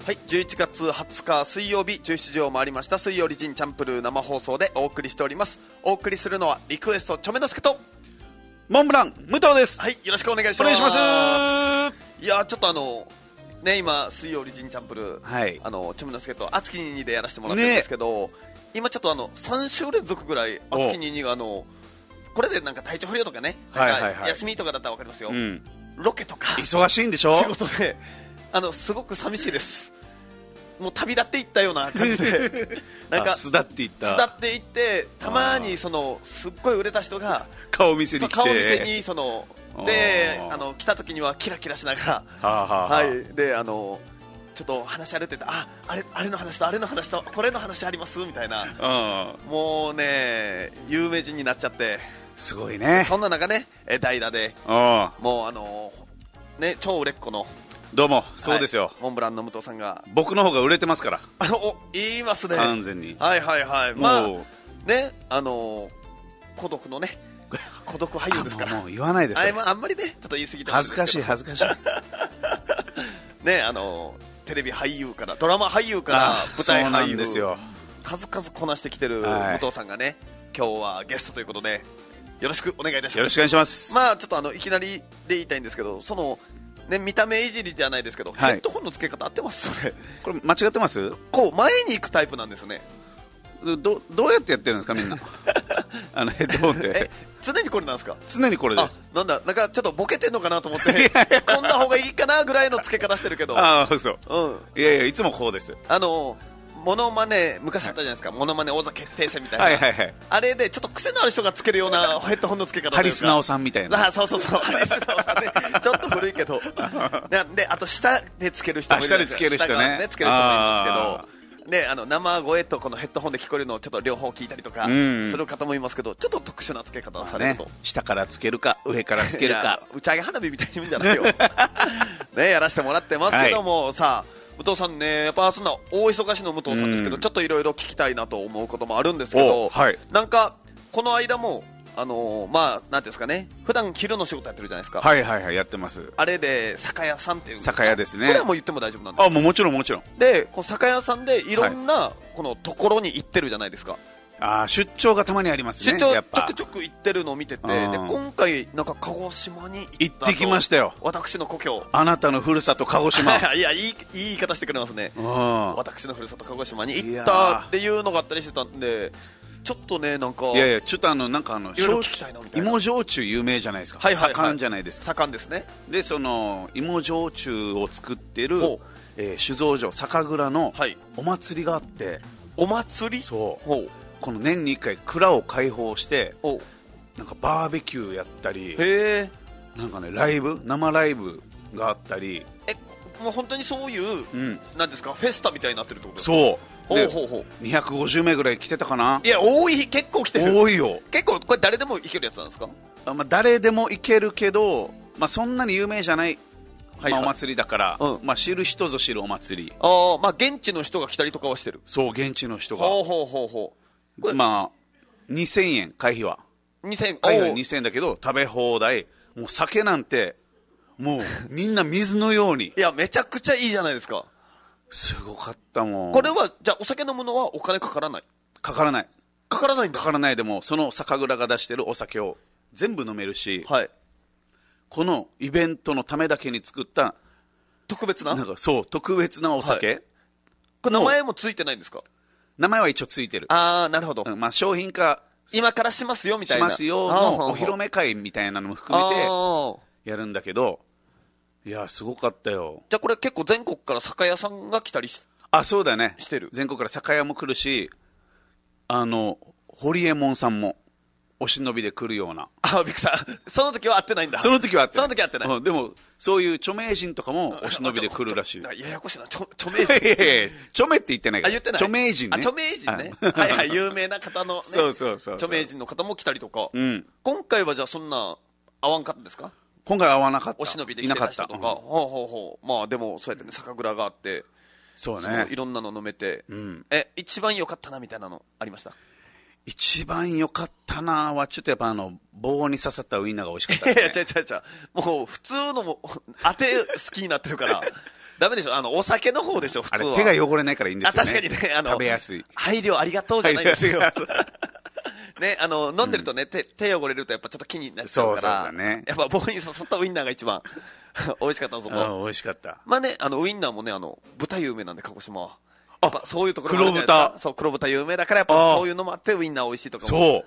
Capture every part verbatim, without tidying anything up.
はい、じゅういちがつはつか水曜日じゅうしちじを回りました。水曜リジンチャンプルー生放送でお送りしております。お送りするのはリクエストチョメノスケとモンブラン武藤です。 はい、よろしくお願いします。 お願いします。 いやちょっとあのね、今水曜リジンチャンプルー、 はい、 あのチョメノスケと熱きににでやらせてもらってるんですけど、ね、今ちょっとあのさん週連続ぐらい熱きににがあのこれでなんか体調不良とかね、なんか休みとかだったら分かりますよ、はいはいはい、ロケとか忙しいんでしょ、 仕事であのすごく寂しいです。もう旅立っていったような感じでなんか巣立っていった巣立っていってたまにそのすっごい売れた人が顔見せに来て顔見せにそのであの来た時にはキラキラしながら、 はあはあ、 はい、であのちょっと話あるって言ってああれあれの話とあれの話とこれの話ありますみたいな、もうね有名人になっちゃってすごいね。 そんな中ね代打でもうあのね超売れっ子のどうもそうですよ、 はい、モンブランの武藤さんが僕の方が売れてますから。 あのお言いますね完全に。 はいはいはい。まあねあの孤独のね孤独俳優ですから。 もうもう言わないですよ。 あ, あんまりねちょっと言い過ぎてますけど恥ずかしい恥ずかしいねあのテレビ俳優からドラマ俳優から舞台俳優ですよ、数々こなしてきてる武藤さんがね、はい、今日はゲストということでよろしくお願いいたします。 よろしくお願いします。 まあちょっとあのいきなりで言いたいんですけど、そのね、見た目いじりじゃないですけど、はい、ヘッドホンの付け方合ってます？それこれ間違ってます？ こう前に行くタイプなんですね。 ど, どうやってやってるんですかみんなあのヘッドホンってえ常にこれなんですか？ 常にこれです。 なんだなんかちょっとボケてんのかなと思ってこんな方がいいかなぐらいの付け方してるけどああそう、 うん、 いやいやいつもこうです。 あのモノマネ昔あったじゃないですか、はい、モノマネ王座決定戦みたいな、 はいはいはい、 あれでちょっと癖のある人がつけるようなヘッドホンの付け方というかハリスナオさんみたいな。 あそうそうそうハリスナオさんねちょっと古いけどであと下でつける人もいるんですよ。 下でつける人ね、 ねつける人もいるんですけどであの生声とこのヘッドホンで聞こえるのをちょっと両方聞いたりとかする方もいますけど、ちょっと特殊な付け方をされると、 まあね、下からつけるか上からつけるか打ち上げ花火みたいに言うんじゃないよねやらせてもらってますけども、はい、さあ武藤さんねやっぱそんな大忙しの武藤さんですけど、ちょっといろいろ聞きたいなと思うこともあるんですけど、 はい、 なんかこの間もあのー、まあなんていうんですかね、普段昼の仕事やってるじゃないですか。 はいはいはいやってます。 あれで酒屋さんっていう酒屋ですね。 これはもう言っても大丈夫なんですか？ あもうもちろんもちろんでこの酒屋さんでいろんなこのところに行ってるじゃないですか、はい、 あ出張がたまにありますね。 出張やっぱちょくちょく行ってるのを見てて、で今回なんか鹿児島に行ってきましたよ。 私の故郷あなたのふるさと鹿児島いやいい、いい言い方してくれますね。私のふるさと鹿児島に行ったっていうのがあったりしてたんで、ちょっとねなんかいやいやちょっとあのなんかあの聞きたいなみたいな。 芋焼酎有名じゃないですか、はいはいはい、盛んじゃないですか。 盛んですね。 でその芋焼酎を作ってる、えー、酒造所酒蔵のお祭りがあって、はい、 お祭りそうこの年にいっかい蔵を開放してなんかバーベキューやったり、 へなんかねライブ生ライブがあったり、 えもう本当にそういう、うん、なんですかフェスタみたいになってるってことですか？ そうほうほうほうにひゃくごじゅうめいぐらい来てたかな。 いや多い、結構来てる。 多いよ。 結構これ誰でも行けるやつなんですか？ あ、まあ、誰でも行けるけど、まあ、そんなに有名じゃない、はいはい、まあ、お祭りだから、うんまあ、知る人ぞ知るお祭り。 あ、まあ、現地の人が来たりとかはしてる。 そう現地の人がほうほうほうほうまあにせんえん会費はにせんえん会費はにせんえんだけど食べ放題。もう酒なんてもうみんな水のようにいやめちゃくちゃいいじゃないですか。 すごかったもん。 これはじゃあお酒飲むのはお金かからない？ かからないかからないんだ。 かからない。でもその酒蔵が出してるお酒を全部飲めるし、はい、このイベントのためだけに作った特別ななんかそう特別なお酒、はい、 これ名前もついてないんですか？ 名前は一応ついてる。 ああなるほど、 まあ、商品化今からしますよみたいなしますよのお披露目会みたいなのも含めてやるんだけど、いやすごかったよ。 じゃあこれ結構全国から酒屋さんが来たりしあそうだねしてる。 全国から酒屋も来るし、あのホリエモンさんもお忍びで来るような。 あびっくりしたその時は会ってないんだ。 その時は会ってない。 その時は会ってない、 うん、でもそういう著名人とかもお忍びで来るらしい。 ややこしいな。著名人著名って言ってないから。 あ言ってない。 著名人ね。 あ著名人ねはいはい有名な方の、ね、 そうそうそう著名人の方も来たりとか、 うん、 今回はじゃあそんな会わんかったですか？ 今回会わなかった。 お忍びで来てた人とか、うん、ほうほうほう。まあでもそうやってね酒蔵があってそうねいろんなの飲めて、うん、え一番良かったなみたいなのありました？ 一番良かったなはちょっとやっぱあの棒に刺さったウインナーが美味しかったですね。 いや違う違う違うもう普通のも当て好きになってるからダメでしょ、あのお酒の方でしょ普通は。 あれ手が汚れないからいいんですよね。 あ、確かにね、あの食べやすい。 配慮ありがとうじゃないですよ。ね、あの飲んでるとね、うん、手, 手汚れるとやっぱちょっと気になっちゃうから、そうそうだね、やっぱ棒に刺さったウインナーが一番美味しかったぞ。 あ、美味しかった。 まあね、あのウインナーもね、あの豚有名なんで鹿児島は。やっぱそういうところもあるじゃないですか。黒豚。 そう、黒豚有名だからやっぱそういうのもあってウインナー美味しいとかも。 そう。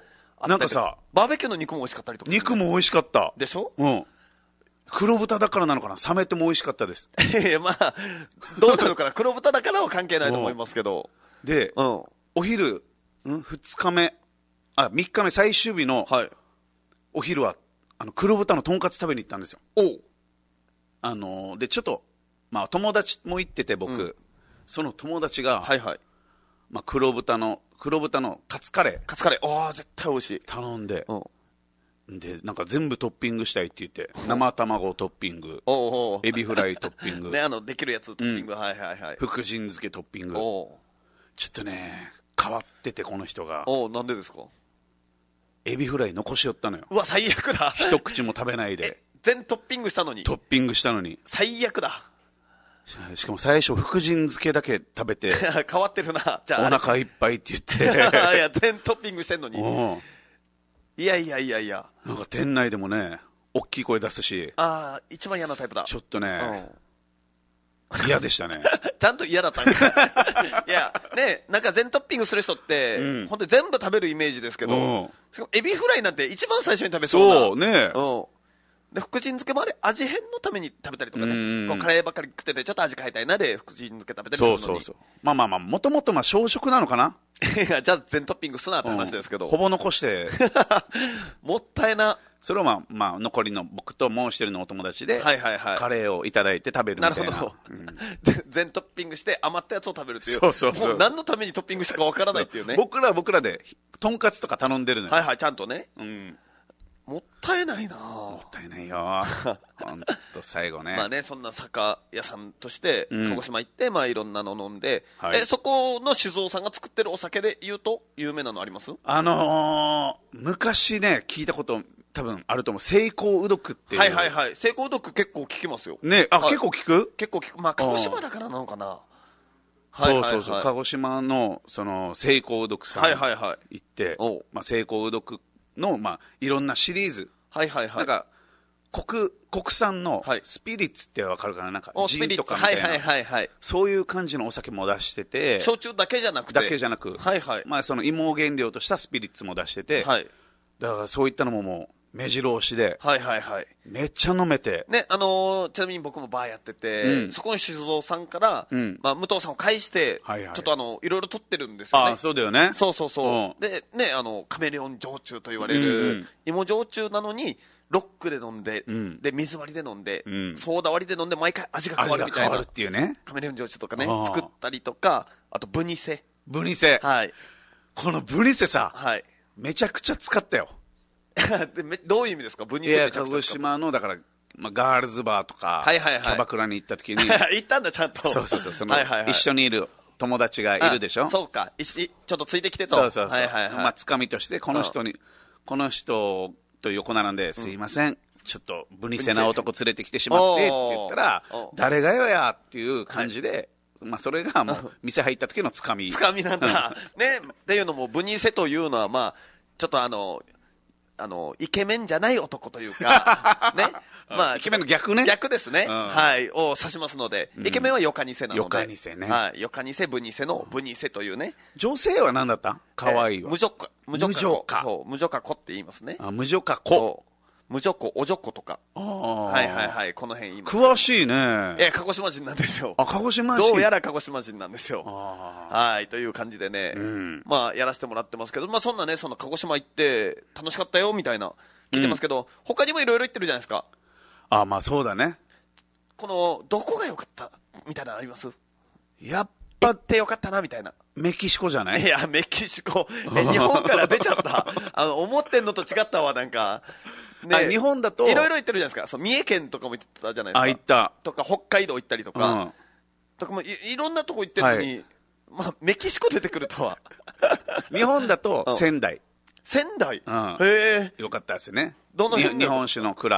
なんかさ、 バーベキューの肉も美味しかったりとか、ね。 肉も美味しかった。 でしょ？ うん。黒豚だからなのかな、冷めても美味しかったです。 まあどうなのかな、黒豚だからは関係ないと思いますけど。 で、うん、お昼、んふつかめ、あ、みっかめ最終日の、はい、お昼はあの黒豚のとんかつ食べに行ったんですよ。 おう。 あのー、でちょっと、まあ、友達も行ってて僕、うん、その友達が、 はいはい、 まあ、黒豚の黒豚のカツカレーカツカレー、ああ絶対美味しい。 頼んで、うん、でなんか全部トッピングしたいって言って、生卵トッピング、おうおう、エビフライトッピングね、あのできるやつトッピング、うん、はいはいはい、 福神漬けトッピング。おちょっとね変わってて、この人が。 おなんでですか？ エビフライ残しよったのよ。 うわ最悪だ。 一口も食べないで全トッピングしたのに。 トッピングしたのに最悪だ。 しかも最初福神漬けだけ食べて変わってるな。 じゃあお腹いっぱいって言っていや全トッピングしてんのに。いやいやいやいや、 なんか店内でもね大きい声出すし、 ああ一番嫌なタイプだ。 ちょっとね、うん、嫌でしたね。 ちゃんと嫌だったんかいやね、なんか全トッピングする人って、うん、本当に全部食べるイメージですけど、うん、しかもエビフライなんて一番最初に食べそうな。 そうね、うんで福神漬けもあれ味変のために食べたりとかね、こうカレーばっかり食っててちょっと味変えたいなで福神漬け食べたりするのに。 そうそうそう、まあまあまあもともとまあ小食なのかな。 いやじゃあ全トッピングすなって話ですけど、 うん、ほぼ残してもったいな。 それをまあ、まあ、残りの僕ともう一人のお友達で、はいはいはい、カレーをいただいて食べるみたいな。なるほど、うん、 全トッピングして余ったやつを食べるっていう。 そうそうそう、 もう何のためにトッピングしたかわからないっていうね。 僕らは僕らでとんかつとか頼んでるのよ。 はいはい、ちゃんとね、うん、もったいないな。 もったいないよ本当最後ね。 まあね、そんな酒屋さんとして鹿児島行って、うん、まあいろんなの飲んで、はい、えそこの酒造さんが作ってるお酒で言うと有名なのあります？ あのー、昔ね聞いたこと多分あると思う、成功うどくっていう。 はいはいはい、成功うどく結構聞きますよね。あ、 はい、 結構聞く結構聞く。まあ鹿児島だからなのかな。 そうそうそう、鹿児島のその成功うどくさん行って、はいはいはい、まあ、成功うどくの、まあ、いろんなシリーズ、はいはいはい、なんか 国, 国産のスピリッツってわかるかな、なんかジンとかみたいな、はいはいはいはい、そういう感じのお酒も出してて、 焼酎だけじゃなくて、 だけじゃなく、はいはい、まあ、その芋を原料としたスピリッツも出してて、はい、だからそういったのももう目白押しで、はいはいはい、めっちゃ飲めて、 ね、あのー、ちなみに僕もバーやってて、うん、そこの酒造さんから、うん、まあ、武藤さんを介して、はいはい、ちょっとあのいろいろ取ってるんですよね。 あ、そうだよね。 そうそうそう、うん、でね、あのカメレオン焼酎と言われる、うんうん、芋焼酎なのにロックで飲んで、うん、で水割りで飲んで、うん、ソーダ割りで飲んで毎回味が変わるみたいな、味が変わるっていうね、カメレオン焼酎とかね作ったりとか、あとブニセブニセ、 はい、 このブニセさ、はい、めちゃくちゃ使ったよでどういう意味ですか？ブニセめちゃくちゃ使った。鹿児島のだから、まあ、ガールズバーとか、はいはいはい、キャバクラに行った時に行ったんだちゃんと。 そうそうそう、そのはいはい、はい、一緒にいる友達がいるでしょ。 そうか、ちょっとついてきてと。 そうそうそう、はいはいはい、まあ、つかみとしてこの人に、この人と横並んで、すいません、うん、ちょっとブニセな男連れてきてしまってって言ったら、誰がよやっていう感じで、はい、まあ、それがもう店入った時のつかみつかみなんだね。っていうのもブニセというのは、まあ、ちょっとあのあのイケメンじゃない男というかね、 まあイケメンの逆ね、 逆ですね、うん、はいを指しますので、イケメンはヨカニセなので、ヨカニセね、 はい、ヨカニセブニセのブニセというね。 女性は何だった？可愛いわ。 無女か無女かそう無女か子って言いますね。 あ、無女か子、 無女子お女子とか、はいはいはい、この辺言います。 詳しいね。 え鹿児島人なんですよ。 あ、鹿児島人、 どうやら鹿児島人なんですよ。はいという感じでね、うん、まあやらせてもらってますけど、まあそんなね、その鹿児島行って楽しかったよみたいな聞いてますけど、うん、他にもいろいろ言ってるじゃないですか。 あ、まあそうだね。 このどこが良かったみたいなのあります？ やっぱって良かったなみたいな。 メキシコじゃない？ いやメキシコえ日本から出ちゃったあの思ってんのと違ったわ。なんかね、日本だといろいろ言ってるじゃないですか。そう三重県とかも行ってたじゃないですか。 あ、行った。 とか北海道行ったりとか、うん、とかも い, いろんなとこ行ってるのに、はい、まあ、メキシコ出てくるとは日本だと仙台、うん、 仙台、うん、へえよかったですね。 どの辺？ 日本酒の蔵、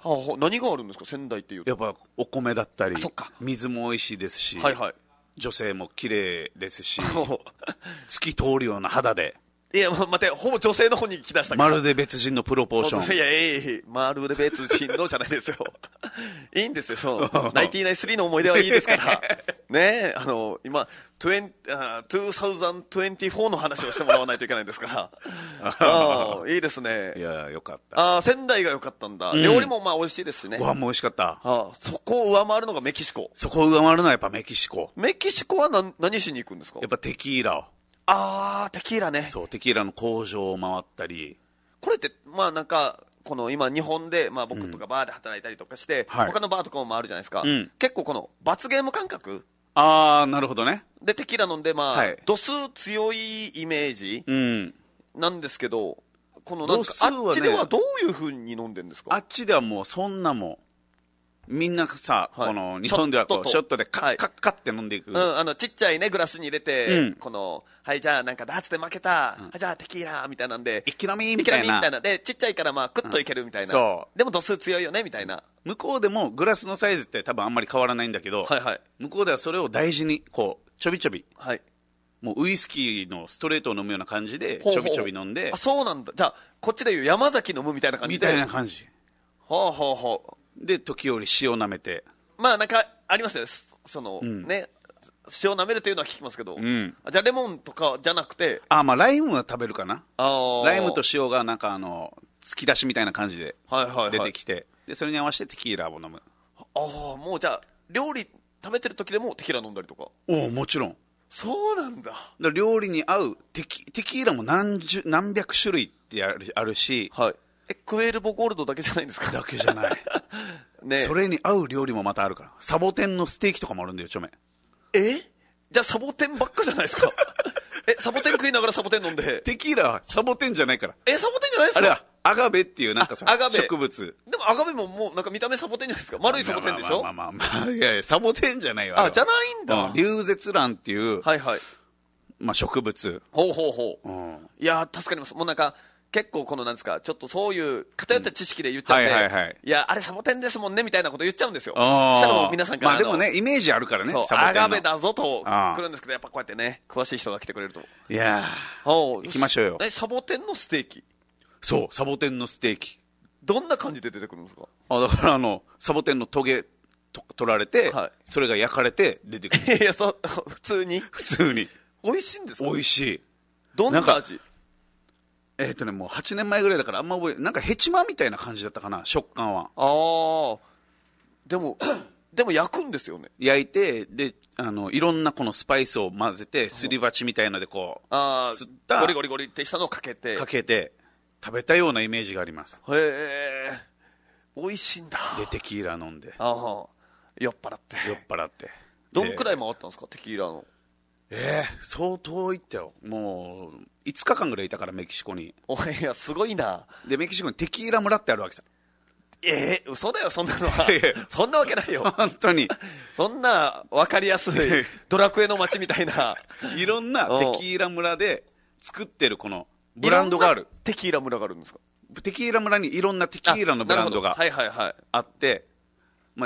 はあ、何があるんですか仙台っていうと。 やっぱお米だったり、 そっか、 水も美味しいですし、 はいはい、 女性も綺麗ですし透き通るような肌で、 いや、待て、ほぼ女性の方に聞き出したまるで別人のプロポーション。 いや、ええ、まるで別人のじゃないですよ。いいんですよ、そう。ナインティナインスリーの思い出はいいですから。ね、あの、今、にせんにじゅうよんの話をしてもらわないといけないんですから。ああ、いいですね。 いや、よかった。 ああ、仙台がよかったんだ。うん、料理もまあ美味しいですしね。 ご飯も美味しかった。 ああ、そこを上回るのがメキシコ。 そこを上回るのはやっぱメキシコ。 メキシコは何、何しに行くんですか？ やっぱテキーラを。 あー、テキーラね。 そう、テキーラの工場を回ったり。 これって、まあなんか、この今日本で、まあ僕とかバーで働いたりとかして、うん、他のバーとかも回るじゃないですか。うん、結構この罰ゲーム感覚。 あー、なるほどね。 で、テキーラ飲んで、まあ、はい、度数強いイメージなんですけど、うん、このなんですか、ね、あっちではどういう風に飲んでるんですか？ あっちではもうそんなもん。みんなさ、はい、この日本ではこうショットでカッカッカッって飲んでいく、 うん、あのちっちゃいねグラスに入れて、うん、このはいじゃあなんかダーツで負けた、うん、じゃあテキーラみたいなんで一気飲みみたいなみたいなでちっちゃいからまあクッといけるみたいな、うん、そうでも度数強いよねみたいな。 向こうでもグラスのサイズって多分あんまり変わらないんだけど、はいはい、向こうではそれを大事にこうちょびちょび、はい、もうウイスキーのストレートを飲むような感じでちょびちょび飲んで。 あ、そうなんだ。じゃあこっちでいう山崎飲むみたいな感じで。 みたいな感じ。 ほうほうほう。で時折塩舐めて。 まあなんかありますよ、その、うん、ね、塩舐めるというのは聞きますけど、うん、じゃあレモンとかじゃなくて、 あ、まあライムは食べるかな。あ、ライムと塩がなんかあの突き出しみたいな感じで出てきて、はいはいはい、でそれに合わせてテキーラを飲む。 ああ、もうじゃあ料理食べてる時でもテキーラ飲んだりとか。 おお、もちろん。 そうなんだ。 だ料理に合うテキ、テキーラも何十何百種類ってある、あるし、 はい、えクエルボゴールドだけじゃないんですか？ だけじゃないね、それに合う料理もまたあるから。サボテンのステーキとかもあるんだよ、ちょめ。 えじゃあサボテンばっかじゃないですか？えサボテン食いながらサボテン飲んで。 テキーラはサボテンじゃないから。 えサボテンじゃないですか？ あれはアガベっていうなんかさ、植物。 でもアガベももうなんか見た目サボテンじゃないですか？丸いサボテンでしょ？ まあまあまあまあ、いやいやサボテンじゃないよ。 あ、じゃないんだ。 うん、リュウゼツランっていう、 はいはい、 まあ植物。 ほうほうほう、うん、いや助かります。もうなんか結構このなんですか、ちょっとそういう偏った知識で言っちゃって、うん、はいはいはい、いやあれサボテンですもんねみたいなこと言っちゃうんですよ。そしたらもう皆さんからまあでもねイメージあるからね。 そうサボテンのアガベだぞと来るんですけど、やっぱこうやってね詳しい人が来てくれると。 いやー行きましょうよ。 えサボテンのステーキ。 そうサボテンのステーキ。 どんな感じで出てくるんですか？ あだからあのサボテンのトゲと取られて、はい、それが焼かれて出てくる。 いやそ普通に普通に美味しいんですか？ 美味しい。 どんな味？ えっとね、もうはちねんまえぐらいだからあんま覚えなんかヘチマみたいな感じだったかな、食感は。 ああでもでも焼くんですよね。 焼いてであのいろんなこのスパイスを混ぜてすり鉢みたいのでこうあ吸ったゴリゴリゴリってしたのをかけてかけて食べたようなイメージがあります。 へえ美味しいんだ。 でテキーラ飲んでああ酔っ払って酔っ払ってどんくらい回ったんですかテキーラの。 えー、相当行ったよ。もういつかかんぐらいいたからメキシコに。 おいやすごいな。 でメキシコにテキーラ村ってあるわけさ。 えー、嘘だよそんなのは。そんなわけないよ本当に。 そんな分かりやすいドラクエの街みたいないろんなテキーラ村で作ってるこのブランドがある。 テキーラ村があるんですか？ テキーラ村にいろんなテキーラのブランドがあって、まあ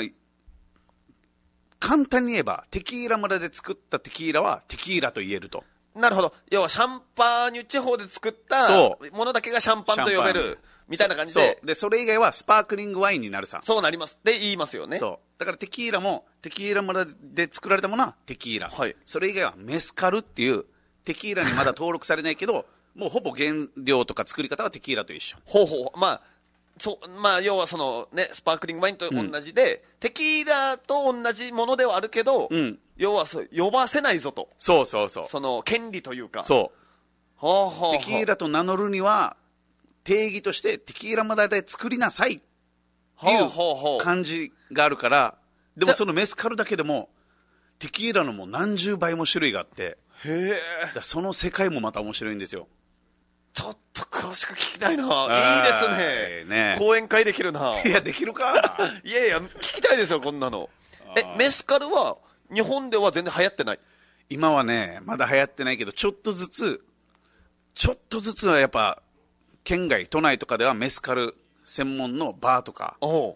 簡単に言えばテキーラ村で作ったテキーラはテキーラと言えると。 なるほど。要はシャンパーニュ地方で作ったものだけがシャンパンと呼べるみたいな感じで。 そうでそれ以外はスパークリングワインになるさ。 そうなりますで言いますよね。 そうだからテキーラもテキーラ村で作られたものはテキーラ、はい、それ以外はメスカルっていうテキーラにまだ登録されないけどもうほぼ原料とか作り方はテキーラと一緒。 ほうほう。まあそうまあ、要はその、ね、スパークリングワインと同じで、うん、テキーラと同じものではあるけど、うん、要はそう呼ばせないぞと。 そうそうそう。 その権利というか。 そう。 はあはあ、 テキーラと名乗るには定義としてテキーラ村で作りなさいっていう感じがあるから、でもそのメスカルだけでもテキーラのもう何十倍も種類があって、 へえ。 その世界もまた面白いんですよ。 ちょっと詳しく聞きたいな。いいですね。ね講演会できるな。 いやできるか。 いやいや聞きたいですよこんなの。えメスカルは日本では全然流行ってない？ 今はねまだ流行ってないけどちょっとずつちょっとずつはやっぱ県外都内とかではメスカル専門のバーとか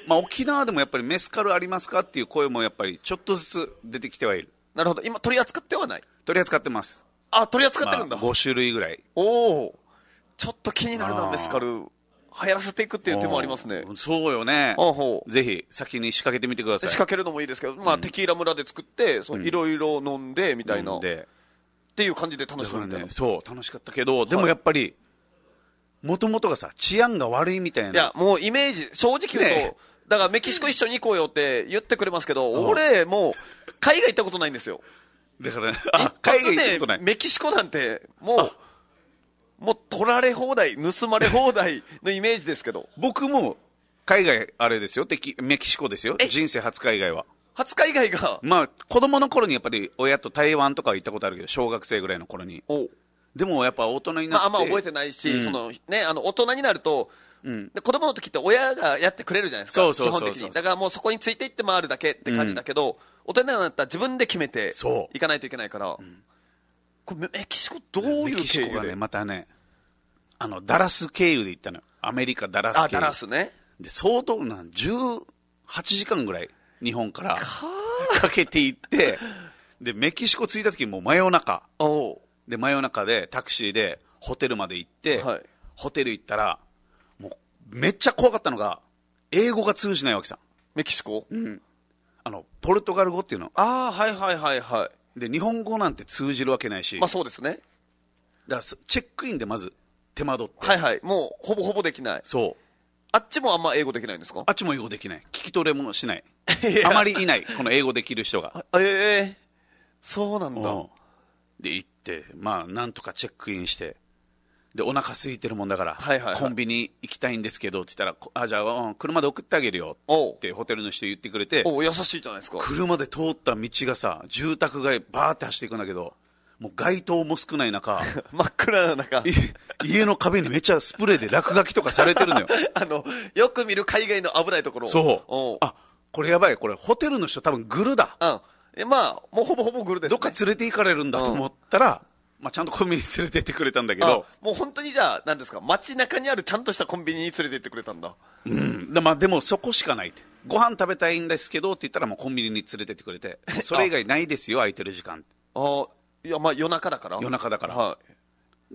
まあ、沖縄でもやっぱりメスカルありますかっていう声もやっぱりちょっとずつ出てきてはいる。 なるほど。今取り扱ってはない？ 取り扱ってます。 あ、取り扱ってるんだ。 まあ、ご種類ぐらい。 おお、ちょっと気になるな。メスカル流行らせていくっていう手もありますね。 そうよね。ぜひ先に仕掛けてみてください。 仕掛けるのもいいですけど、まあ、うん、テキーラ村で作っていろいろ飲んでみたいな、うん、っていう感じで楽しむみたいな、 ね、そう楽しかったけど、でもやっぱりもともとがさ治安が悪いみたいな。 いやもうイメージ正直言うと、ね、だからメキシコ一緒に行こうよって言ってくれますけど、俺もう海外行ったことないんですよ。 だからね、 海外行ったことない。メキシコなんてもうもう取られ放題盗まれ放題のイメージですけど。 僕も海外あれですよ、メキシコですよ。人生初海外は。 初海外がまあ子供の頃にやっぱり親と台湾とか行ったことあるけど、小学生ぐらいの頃に。おでもやっぱ大人になって、まあ、 あんま覚えてないし、うん、そのね、あの大人になると、うん、で子供の時って親がやってくれるじゃないですか。そうそうそうそう、基本的に。だからもうそこについていって回るだけって感じだけど、うん、大人になったら自分で決めて行かないといけないから、うん、これメキシコどういう経由で？メキシコがねまたね、あのダラス経由で行ったのよ。アメリカダラス経由。 あ、ダラスね。 で相当なじゅうはちじかんぐらい日本からかけて行ってでメキシコ着いた時もう真夜中で、真夜中でタクシーでホテルまで行って、はい、ホテル行ったらもうめっちゃ怖かったのが英語が通じないわけさ。 メキシコ、 うん、あのポルトガル語っていうの。 ああ、はいはいはいはい。 で日本語なんて通じるわけないし。 まあそうですね。 だからチェックインでまず手間取って、 はいはい、もうほぼほぼできない。 そう。 あっちもあんま英語できないんですか？ あっちも英語できない。聞き取れもしない。あまりいないこの英語できる人が。 ええー、そうなんだ。 で行ってまあなんとかチェックインして、でお腹空いてるもんだから、 はいはいはい、 コンビニ行きたいんですけどって言ったら、あじゃあ、うん、車で送ってあげるよってホテルの人言ってくれて。 お優しいじゃないですか。 車で通った道がさ住宅街バーって走っていくんだけど、もう街灯も少ない中真っ暗な中家の壁にめっちゃスプレーで落書きとかされてるのよ。 あのよく見る海外の危ないところ。 そう。あこれやばい、これホテルの人多分グルだ。 うんえまあもうほぼほぼグルですね。 どっか連れて行かれるんだと思ったら、うんまあ、ちゃんとコンビニに連れて行ってくれたんだけど、 もう本当にじゃあ何ですか、街中にあるちゃんとしたコンビニに連れて行ってくれたんだ。 うんで、まあ、でもそこしかないって、ご飯食べたいんですけどって言ったらもうコンビニに連れて行ってくれて、それ以外ないですよ空いてる時間。 あいやまあ夜中だから夜中だから、 はい、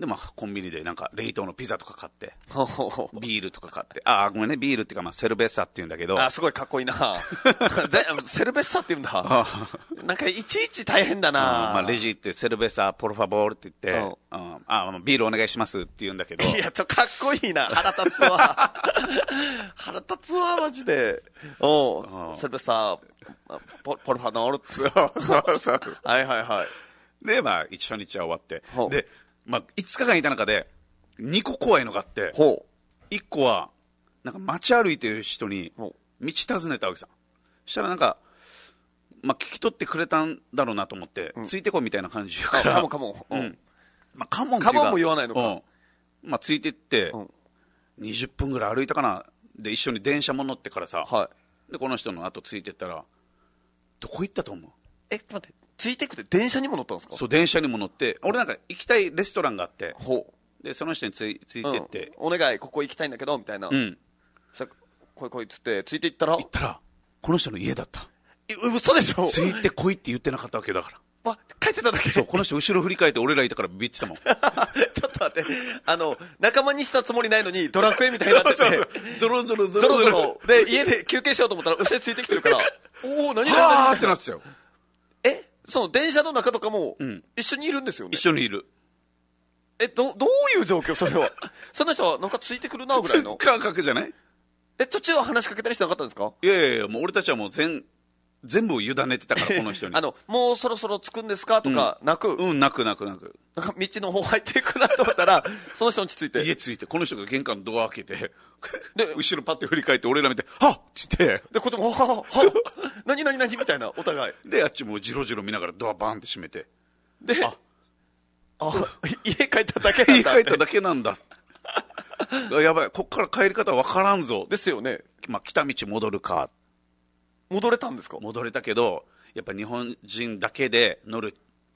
でまあコンビニでなんか冷凍のピザとか買ってビールとか買って、あごめんねビールっていうかまあセルベッサって言うんだけど、 あすごいかっこいいなセルベッサって言うんだなんかいちいち大変だな、 うんまあ、レジ行ってセルベッサポルファボールって言って、うん、あビールお願いしますって言うんだけど、 いやちょかっこいいな、腹立つわ腹立つわマジで。おセルベッサポ, ポルファノールってそうそうそうはいはいはい。 でまあ一緒に行っちゃ終わって、でまあ、いつかかんいた中でにこ怖いのがあって、ほういっこはなんか街歩いてる人に道尋ねたわけさ。そしたらなんか、まあ、聞き取ってくれたんだろうなと思って、うん、ついてこいみたいな感じで言うから、 カモンカモン、うんまあ、カモンっていうかカモンも言わないのか、うんまあ、ついてって、うん、にじゅっぷんぐらい歩いたかな。で一緒に電車も乗ってからさ、はい、でこの人の後ついてったらどこ行ったと思う？ え待って、ついてくって電車にも乗ったんですか？ そう電車にも乗って、俺なんか行きたいレストランがあって、ほうでその人につ い, ついてって、 うん、お願いここ行きたいんだけどみたいな、うん、そしたら来い来いっつってついて行ったら行ったらこの人の家だった。 え嘘でしょ？ ついて来いって言ってなかったわけだから。 あ帰ってただけ。 そうこの人後ろ振り返って俺らいたからビビってたもんちょっと待って、あの仲間にしたつもりないのにドラクエみたいになっててそうそうゾロゾロゾロゾロゾロで家で休憩しようと思ったら後ろについてきてるからおお何々 はーってなってたよ。 えその電車の中とかも一緒にいるんですよね？ 一緒にいる。 えどどういう状況それはその人はなんかついてくるなぐらいの感覚じゃない？ え途中は話しかけたりしてなかったんですか？ いやいやいやもう俺たちはもう全全部を委ねてたからこの人にあのもうそろそろ着くんですかとか、うん、なくうんなくなくなくなんか道の方入っていくなと思ったらその人について家ついてこの人が玄関のドア開けてで後ろパッて振り返って俺ら見てはっって言ってでこっちもはっはっはっ何何何みたいなお互いであっちもジロジロ見ながらドアバーンって閉めてでああ家帰っただけなんだ家帰っただけなんだやばいこっから帰り方分からんぞですよね。 まあ来た道戻るか戻れたんですか？ 戻れたけどやっぱ日本人だけで乗る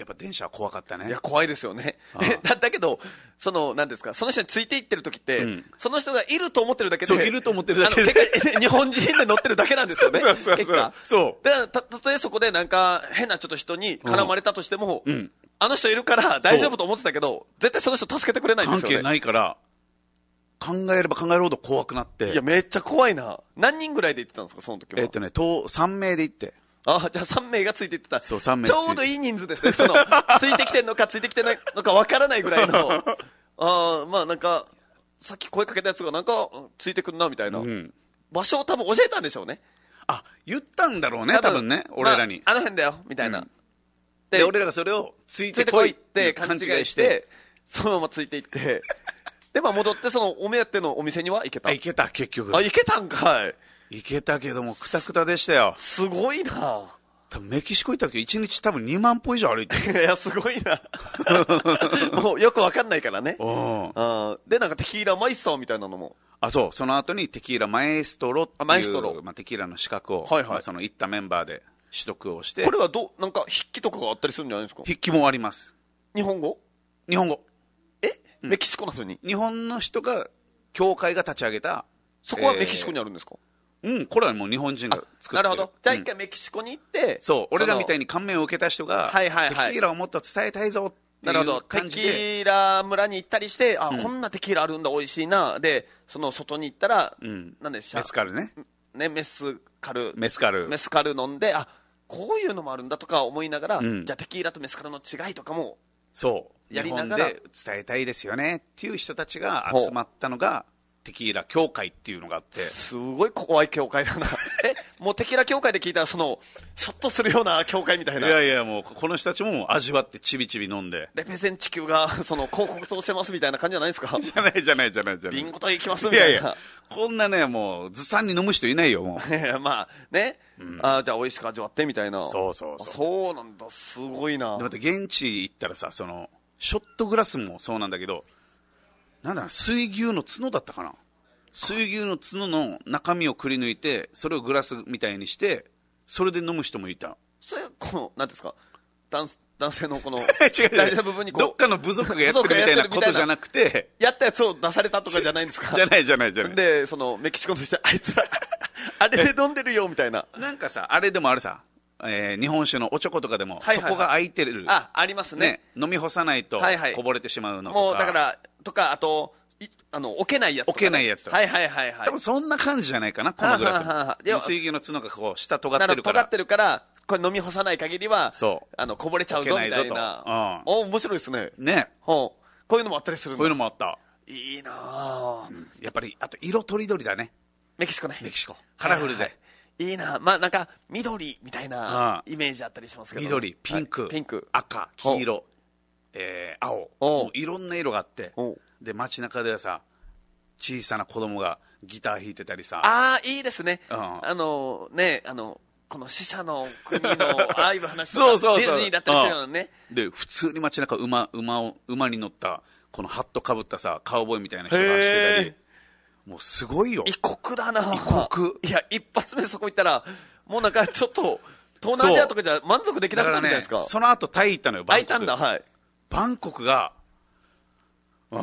やっぱ電車は怖かったね。 いや、怖いですよね。だだけど、その、なんですか、その人についていってる時って、うん、その人がいると思ってるだけで、 そう、いると思ってるだけで、 日本人で乗ってるだけなんですよね。 そうそうそう。結果。そう。 だから、た、たとえそこでなんか、変なちょっと人に絡まれたとしても、うん、あの人いるから大丈夫と思ってたけど、絶対その人助けてくれないんですよね。 関係ないから、考えれば考えるほど怖くなって。 いや、めっちゃ怖いな。何人ぐらいで行ってたんですか、その時は。 えっとね、とさんめいで行って。 あ、じゃあさんめいがついていってた。 そう、さんめい。 ちょうどいい人数ですね。その、ついてきてんのかついてきてないのかわからないぐらいの。ああ、まあなんか、さっき声かけたやつがなんか、ついてくるな、みたいな。うん、場所を多分教えたんでしょうね。 あ、言ったんだろうね、多分ね、俺らに。 まあ、あの辺だよ、みたいな。うん、 で、で俺らがそれをついてこいって勘違いして、 そのままついていって、で、まあ戻って、その、お目当てのお店には行けた。 行けた、結局。 あ、行けたんかい。 行けたけども、くたくたでしたよ。 すごいな。 多分メキシコ行った時、いちにち多分にまんぽ以上歩いてる。 いや、すごいな。もうよくわかんないからね。あで、なんかテキーラマイスターみたいなのも。 あ、そう。その後にテキーラマエストロっていう、 マエストロ。 まあ、テキーラの資格を、 はいはい。 まあ、その行ったメンバーで取得をして。 これはど、なんか筆記とかがあったりするんじゃないですか？ 筆記もあります。 日本語？ 日本語。 え、うん、メキシコの人に？ 日本の人が、教会が立ち上げた。 そこはメキシコにあるんですか？ えー、うん、これはもう日本人が作ってる。 なるほど。じゃあ一回メキシコに行って、 うん、そう、俺らみたいに感銘を受けた人が、 はいはいはい、 テキーラをもっと伝えたいぞっていう感じで。 テキーラ村に行ったりして、あ、うん、こんなテキーラあるんだ、美味しいな。で、その外に行ったら、うん、なんでしょう。 メスカルね。 ね、メスカル。 メスカル。 メスカル飲んで、あ、こういうのもあるんだとか思いながら、うん、じゃあテキーラとメスカルの違いとかも、 そう。 やりながら。 日本で伝えたいですよねっていう人たちが集まったのが、テキーラ協会っていうのがあって。 すごい怖い協会だな。え、もうテキーラ協会で聞いたら、その、ショットするような協会みたいな。 いやいや、もう、この人たちも味わってちびちび飲んで。 レペゼン地球が、その、広告通してますみたいな感じじゃないですか？ じゃないじゃないじゃないじゃない。 ビンゴと行きますみたいな。いやいや、 こんなね、もう、ずさんに飲む人いないよ、もう。 いや、まあ、ね。うん、あじゃあ美味しく味わってみたいな。 そうそうそう。 そうなんだ、すごいな。 で、また現地行ったらさ、その、ショットグラスもそうなんだけど、なんだろう、水牛の角だったかな。水牛の角の中身をくり抜いて、それをグラスみたいにして、それで飲む人もいた。 それ、この、なんですか、男男性のこの、 違う違う、 大事な部分にこう、 どっかの部族がやってるみたいなことじゃなくて、 やったやつを出されたとかじゃないんですか？ じゃないじゃないじゃない。 で、その、メキシコの人、あいつら、あれで飲んでるよ、みたいな。 なんかさ、あれでもあるさ、えー、日本酒のおちょことかでも、はいはいはい、そこが空いてる。 あ、ありますね。 ね、飲み干さないと、こぼれてしまうのとか。 もう、だから、とか、あと、あの、置けないやつとか、 ね。置けないやつとか。 はいはいはいはい。 多分そんな感じじゃないかな、このグラス。ははは水牛の角がこう、下尖ってるから。 尖ってるから、これ飲み干さない限りは、 そう。 あの、こぼれちゃうぞみたいな。うん。お、面白いですね。 ね。 ほう。こういうのもあったりするんだ。 こういうのもあった。 いいなぁ、 うん。やっぱり、あと色とりどりだね。 メキシコね。 メキシコ。カラフルで。はいはい、 いいなぁ。まあなんか、緑みたいなイメージあったりしますけど、ね。 緑、ピンク、 はい、ピンク、 赤、黄色、えー、青。もういろんな色があって。で、街中ではさ、小さな子供がギター弾いてたりさ。 ああ、いいですね。うん、あの、ね、あの、この死者の国のああいう話とか、そうそうそうディズニーだったりするよね。 で、普通に街中馬、馬を、馬に乗った、このハットかぶったさ、カウボーイみたいな人が走ってたり。もうすごいよ。 異国だな。 異国。 いや、一発目そこ行ったら、もうなんかちょっと、東南アジアとかじゃ満足できなくなるじゃないですか。 ね、その後タイ行ったのよ、 バンコク。タイ行ったんだ、はい。 バンコクが、うん、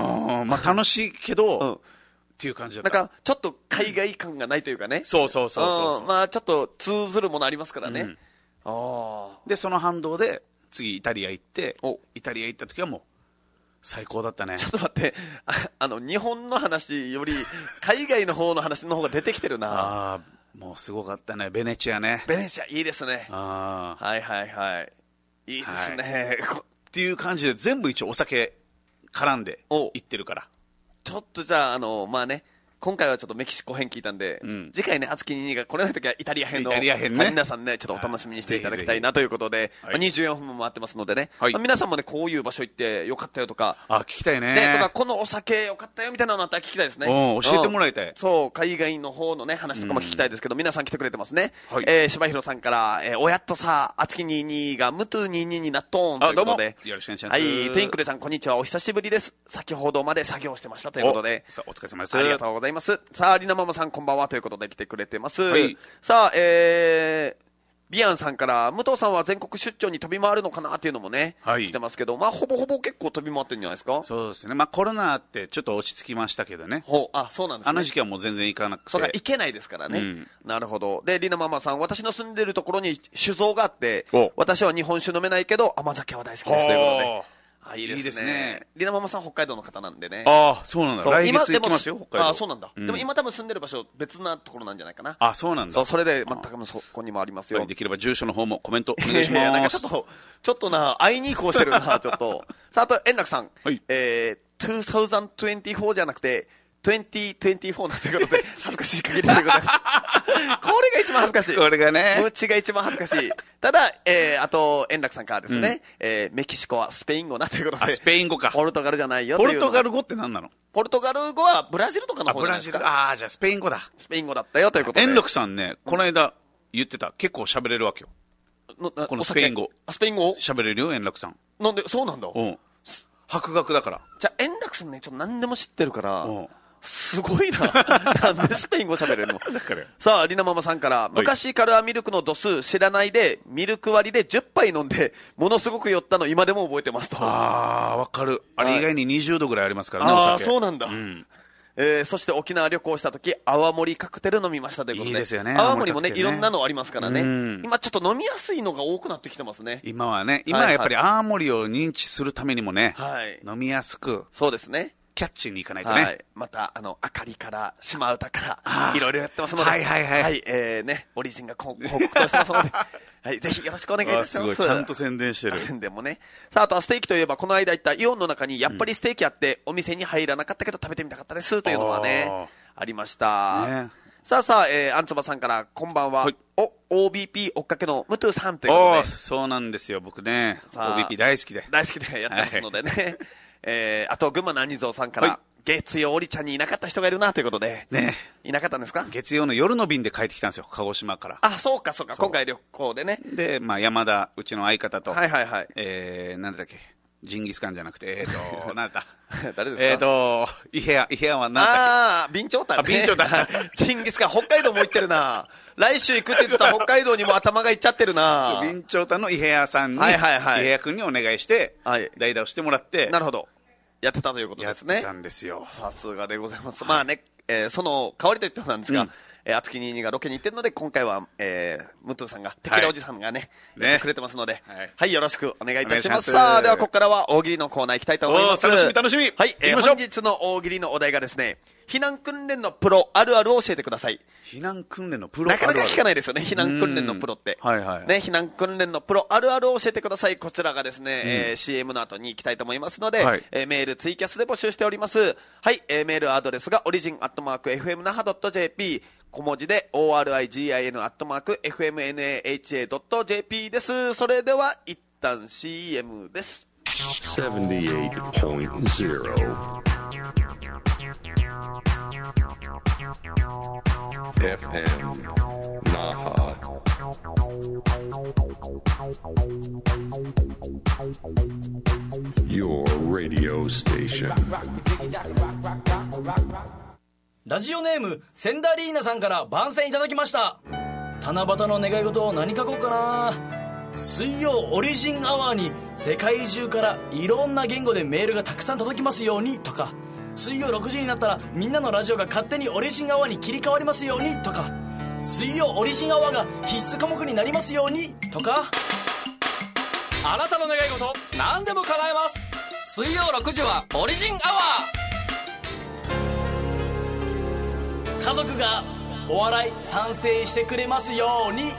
まあ楽しいけど、うんっていう感じだった。 なんか、ちょっと海外感がないというかね。 そうそうそうそうそう。 まあ、ちょっと通ずるものありますからね。うん、 あで、その反動で、次イタリア行って、イタリア行った時はもう、最高だったね。 ちょっと待って、あ, あの、日本の話より、海外の方の話の方が出てきてるな。 ああ、もうすごかったね。ベネチアね。 ベネチア、いいですね。 ああ。 はいはいはい。いいですね。 はい、っていう感じで、全部一応お酒絡んで行ってるから。 ちょっとじゃあ、あの、まあね、今回はちょっとメキシコ編聞いたんで、うん、次回ね、あつきににが来れないときはイタリア編の、 イタリア編ね、 皆さんね、ちょっとお楽しみにしていただきたいなということで、まあ、にじゅうよんぷんも回ってますのでね、はい、まあ、皆さんもね、こういう場所行ってよかったよとか、 あ、聞きたいね。 ね、とか、このお酒よかったよみたいなのあったら聞きたいですね。 教えてもらいたい。 そう、海外の方のね、話とかも聞きたいですけど、うん、皆さん来てくれてますね。はい、えー、柴弘さんから、えー、おやっとさ、あつきにじゅうにがムトゥにじゅうにになっとんということで、 よろしくお願いします。 はい、トゥインクルちゃん、こんにちは、お久しぶりです。先ほどまで作業してましたということで、 お疲れ様です。 ありがとうございます。さあ、りなママさんこんばんはということで来てくれてます。はい、さあ、えー、 ビアンさんから、武藤さんは全国出張に飛び回るのかなっていうのもね、はい、来てますけど、まあ、ほぼほぼ結構飛び回ってるんじゃないですか。 そうですね。まあ、コロナってちょっと落ち着きましたけどね。 ほう、あ、そうなんですね。 あの時期はもう全然行かなくて。 そうか、行けないですからね。うん、なるほど。で、リナママさん、私の住んでるところに酒造があって、私は日本酒飲めないけど、甘酒は大好きですということで。あ、いいですね。いいですね。リナママさん北海道の方なんでね。 ああ、そうなんだ。来月行きますよ、北海道。 ああ、そうなんだ。うん、でも今多分住んでる場所別なところなんじゃないかな。 あ、そうなんだ。 そう、それで全くそこにもありますよ。 できれば住所の方もコメントお願いします。なんかちょっと、ちょっとな、会いに行こうしてるな、ちょっと。さあ、あと、円楽さん。はい。えー、にせんにじゅうよんじゃなくて、にせんにじゅうよんなんてことで、恥ずかしい限りでございます。これが一番恥ずかしい。 これがね。 ムチが一番恥ずかしい。ただ、えー、あと、円楽さんからですね、うん、えー、メキシコはスペイン語なということで。 あ、スペイン語か。 ポルトガルじゃないよポルトガル語って何なの？ ポルトガル語はブラジルとかの方じゃないですか。 ブラジル。ああ、じゃあスペイン語だ。 スペイン語だったよということで。 円楽さんね、この間言ってた。結構喋れるわけよ。のこのスペイン語。 スペイン語喋れるよ、円楽さん。 なんで、そうなんだ。 うん。博学だから。 じゃあ、円楽さんね、ちょっと何でも知ってるから、うん、すごいな。なんでスペイン語喋れるの？だから。さあ、リナママさんから、昔カルアミルクの度数知らないで、ミルク割りでじゅっぱい飲んで、ものすごく酔ったの今でも覚えてますと。 ああ、わかる。あれ意外ににじゅうどぐらいありますからね、 ああ、そうなんだ。うん。えー、そして沖縄旅行した時泡盛カクテル飲みましたということで。 いいですよね。 泡盛もね、いろんなのありますからね。今ちょっと飲みやすいのが多くなってきてますね。 今はね、今はやっぱり泡盛を認知するためにもね、はい、飲みやすく。 そうですね。 キャッチに行かないとね。はい。 また、あの、あかりから、島唄から、いろいろやってますので。 はいはいはい。 はい、えー、ね、オリジンが報告としてますので。はい、ぜひよろしくお願いいたします。 すごい、ちゃんと宣伝してる。 宣伝もね。さあ、あとはステーキといえば、この間行ったイオンの中に、やっぱりステーキあって、うん、お店に入らなかったけど食べてみたかったですというのはね、ありました。ね、さあさあ、えー、アンツバさんから、こんばんは。はい、お、オービーピー 追っかけのムトゥさんということで。 そうなんですよ、僕ね。オービーピー 大好きで。 大好きでやってますのでね。はい、えー、あと、群馬何蔵さんから、はい、月曜おりちゃんにいなかった人がいるなということで。ね。いなかったんですか？ 月曜の夜の便で帰ってきたんですよ、鹿児島から。 あ、そうかそうか、今回旅行でね。 で、まあ山田、うちの相方と。 はいはいはい。 えー、なんだっけ、ジンギスカンじゃなくて、えーと、なんだ誰ですか？ えーと、イヘア、イヘアは何だっけ？ あー、備長炭ね。 あ、備長炭。 ジンギスカン、北海道も行ってるな。来週行くって言ってた北海道にも頭が行っちゃってるな。 備長炭のイヘアさんに、はいはいはい。イヘア君にお願いして、はい。代打をしてもらって。 なるほど。やってたということですね。 やってたんですよ。 さすがでございます。はい、まあね、えー、その代わりといってもなんですが、うん、えー、あつきにいにがロケに行ってるので、今回は、えー、ムトゥさんが、テキラおじさんがね、はい、やってくれてますので、はい、はい、よろしくお願いいたします。さあ、ではここからは大喜利のコーナー行きたいと思います。 楽しみ楽しみ。 はい、えー、本日の大喜利のお題がですね、避難訓練のプロあるあるを教えてください。 避難訓練のプロあるある。 なかなか聞かないですよね、避難訓練のプロって。はいはい。ね、避難訓練のプロあるあるを教えてください。こちらがですね、うん、えー、シーエム の後に行きたいと思いますので、はい、えー、メール、ツイキャスで募集しております。はい、えー、メールアドレスがオリジンアットマーク エフエムナハドットジェーピー、小文字で オーアールアイジーアイエヌ アットマーク エフエムエヌエーエイチエードットジェーピー です。それでは一旦 シーエム です。ななじゅうはちてんゼロエフエム Naha Your radio station ラジオネームセンダリーナさんから番宣いただきました。七夕の願い事を何書こうかな。水曜オリジンアワーに世界中からいろんな言語でメールがたくさん届きますようにとか、水曜ろくじになったらみんなのラジオが勝手にオリジンアワーに切り替わりますようにとか、水曜オリジンアワーが必須科目になりますようにとか。あなたの願い事何でも叶えます。水曜ろくじはオリジンアワー。家族がお笑い賛成してくれますように。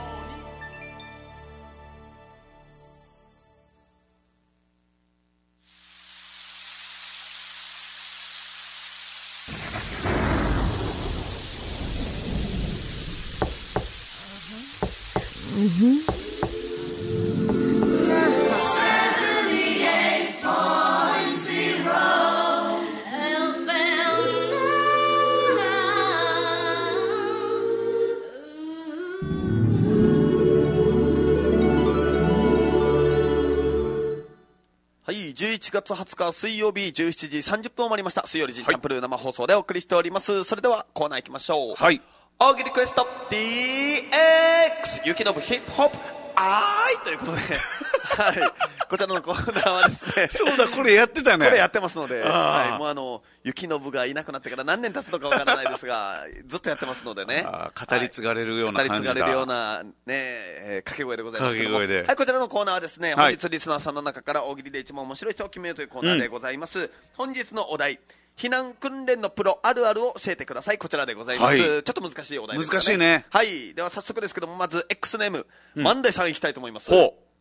じゅういちがつはつか水曜日じゅうしちじさんじゅっぷんを回りました。水曜日ジンタンプル生放送でお送りしております。それではコーナー行きましょう。 はい。 大喜利クエスト ディーエックス 雪の部ヒップホップあーいということで、はい、こちらのコーナーはですねそうだ、これやってたね。 これやってますので、はい、もうあの雪の部がいなくなってから何年経つのかわからないですがずっとやってますのでね、 あ語り継がれるような感じだ、 はい、語り継がれるような、ねえー、掛け声でございますけども、 掛け声で、 はい、こちらのコーナーはですね、本日リスナーさんの中から大喜利で一番面白い人を決めようというコーナーでございます、うん、本日のお題、避難訓練のプロあるあるを教えてください。こちらでございます、はい、ちょっと難しいお題ですかね。 難しいね。 はい、では早速ですけども、まず X ネーム、うん、万代さんいきたいと思います。 ほう、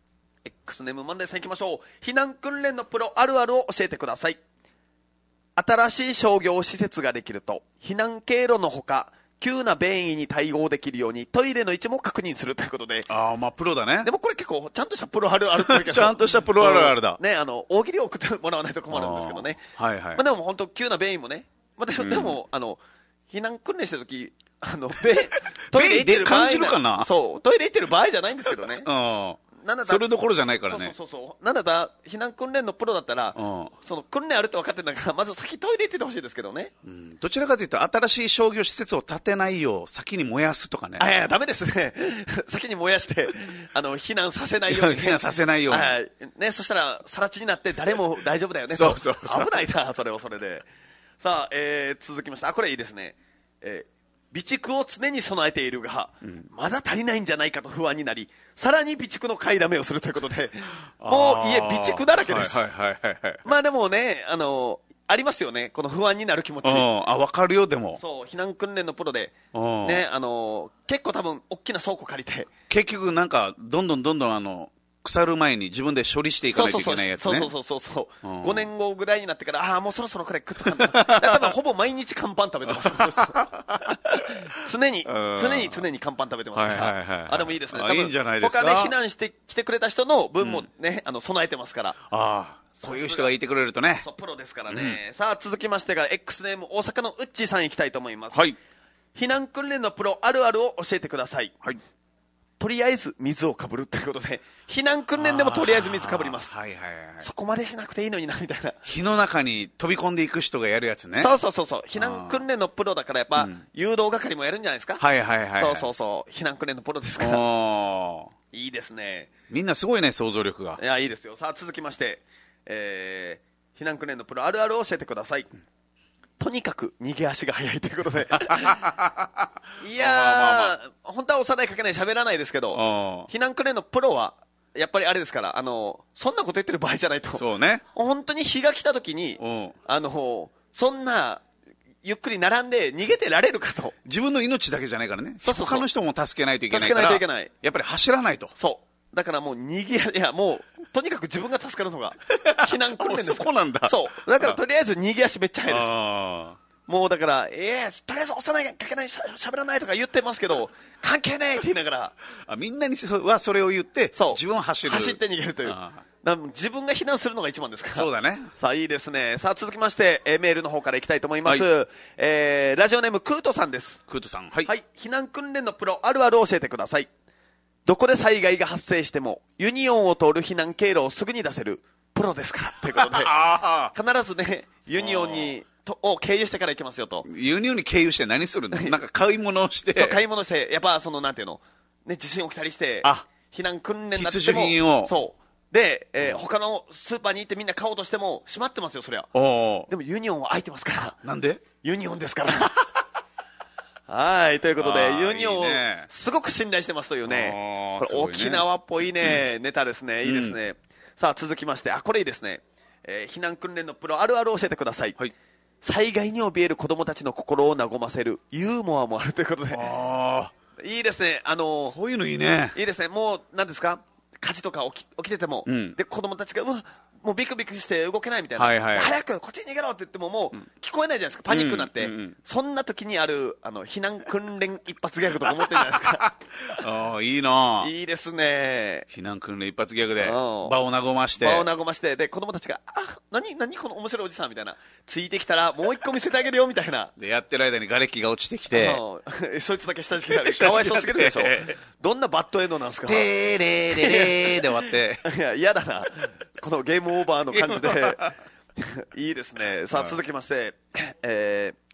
X ネーム万代さんいきましょう。避難訓練のプロあるあるを教えてください。新しい商業施設ができると避難経路のほか急な便意に対応できるようにトイレの位置も確認するということで、 ああ、まあプロだね。 でもこれ結構ちゃんとしたプロあるあるとちゃんとしたプロあるあるだ、 ね、あの大喜利を送ってもらわないと困るんですけどね。 はいはい、 まあ、でも本当急な便意もね、まあ、でも、うん、でもあの避難訓練してる時あのトイレ行ってる場合感じるかな。 そうトイレ行ってる場合じゃないんですけどね。 うんなんだそれどころじゃないからね。 そうそうそう、なんだった避難訓練のプロだったら、うん、その訓練あるって分かってるんだからまず先トイレ行っててほしいですけどね、 うん、どちらかというと新しい商業施設を建てないよう先に燃やすとかね。 あ、いやダメですね先に燃やしてあの避難させないように、ね、 避難させないように、 はいね、そしたら更地になって誰も大丈夫だよねそうそうそう、 危ないなそれをそれで。さあ、えー、続きまして、あこれいいですね、えー備蓄を常に備えているが、うん、まだ足りないんじゃないかと不安になり、さらに備蓄の買いだめをするということで、もう家備蓄だらけです。 はいはいはいはい、 まあでもね、あのありますよね、この不安になる気持ち。 あ、分かるよ。でもそう避難訓練のプロで、ね、あの結構多分大きな倉庫借りて結局なんかどんどんどんどんあの腐る前に自分で処理していかないといけないやつね。 そうそうそうそうそう、うん、ごねんごぐらいになってからああもうそろそろこれ食っとかんな多分ほぼ毎日乾パン食べてます常に常に常に乾パン食べてますから、はいはいはいはい、あでもいいですね。多分いいんじゃないですか。 他ね避難してきてくれた人の分もね、うん、あの備えてますから。 ああこういう人がいてくれるとね。 そうプロですからね、うん、さあ続きましてが X ネーム大阪のウッチーさんいきたいと思います。 はい、 避難訓練のプロあるあるを教えてください。 はい、 とりあえず水をかぶるということで、避難訓練でもとりあえず水かぶります。 はいはいはい、 そこまでしなくていいのになみたいな。 火の中に飛び込んでいく人がやるやつね。 そうそうそうそう、避難訓練のプロだからやっぱ、うん、誘導係もやるんじゃないですか。 はいはいはい、はい、 そうそうそう、避難訓練のプロですから。いいですね。 みんなすごいね、想像力が。 いやいいですよ。さあ続きまして、えー、避難訓練のプロあるあるを教えてください。とにかく逃げ足が速いということでいやー、まあまあ、本当はおさないかけない喋らないですけど、避難訓練のプロはやっぱりあれですから、あのそんなこと言ってる場合じゃないと。 そうね、 本当に日が来た時にあのそんなゆっくり並んで逃げてられるかと。 自分の命だけじゃないからね。 そうそうそう、 他の人も助けないといけないから、 助けないといけない、 やっぱり走らないと。 そうだからもう逃げ、いやもうとにかく自分が助かるのが避難訓練ですからそこなんだ。 そうだからとりあえず逃げ足めっちゃ速いです。もうだから、えー、とりあえず押さないかけないしゃべらないとか言ってますけど関係ないって言いながらあみんなにはそれを言って自分は走る走って逃げるという。自分が避難するのが一番ですから。 そうだね。 さあいいですね。さあ続きまして、えー、メールの方からいきたいと思います、はい、えー、ラジオネームクートさんです。 クートさん、はい、 はい、避難訓練のプロあるあるを教えてください。どこで災害が発生してもユニオンを通る避難経路をすぐに出せるプロですからということで必ずねユニオンにとを経由してから行きますよと。 ユニオンに経由して何するのなんか買い物をしてそう買い物してやっぱそのなんていうの、ね、地震起きたりしてあ避難訓練になっても必需品をそうで、えー、他のスーパーに行ってみんな買おうとしても閉まってますよそりゃ。 おでもユニオンは開いてますからなんでユニオンですからはいということでユニオンをすごく信頼してますというね、これ沖縄っぽいね、うん、ネタですね。いいですね、うん、さあ続きましてあこれいいですね、えー、避難訓練のプロあるあるを教えてください。はい、災害に怯える子どもたちの心を和ませるユーモアもあるということであいいですね。あのー、 こういうのいいね。 いいですね。もう何ですか火事とか起き、起きてても、うん、で子供たちがうわもうビクビクして動けないみたいな、はいはい、早くこっちに逃げろって言ってももう聞こえないじゃないですか、パニックになって、うんうんうん、そんな時にあるあの避難訓練一発ギャグとか思ってるじゃないですかああいいないいですね。 避難訓練一発ギャグで場を和まして場を和ましてで子供たちがあ何何この面白いおじさんみたいなついてきたらもう一個見せてあげるよみたいなでやってる間に瓦敷が落ちてきてそいつだけ下敷きがあるかわいそうすぎるでしょどんなバッドエンドなんですか。 テーレーレレーで終わっていや嫌だなこのゲームオーバーの感じでいいですね。さあ続きまして、えー、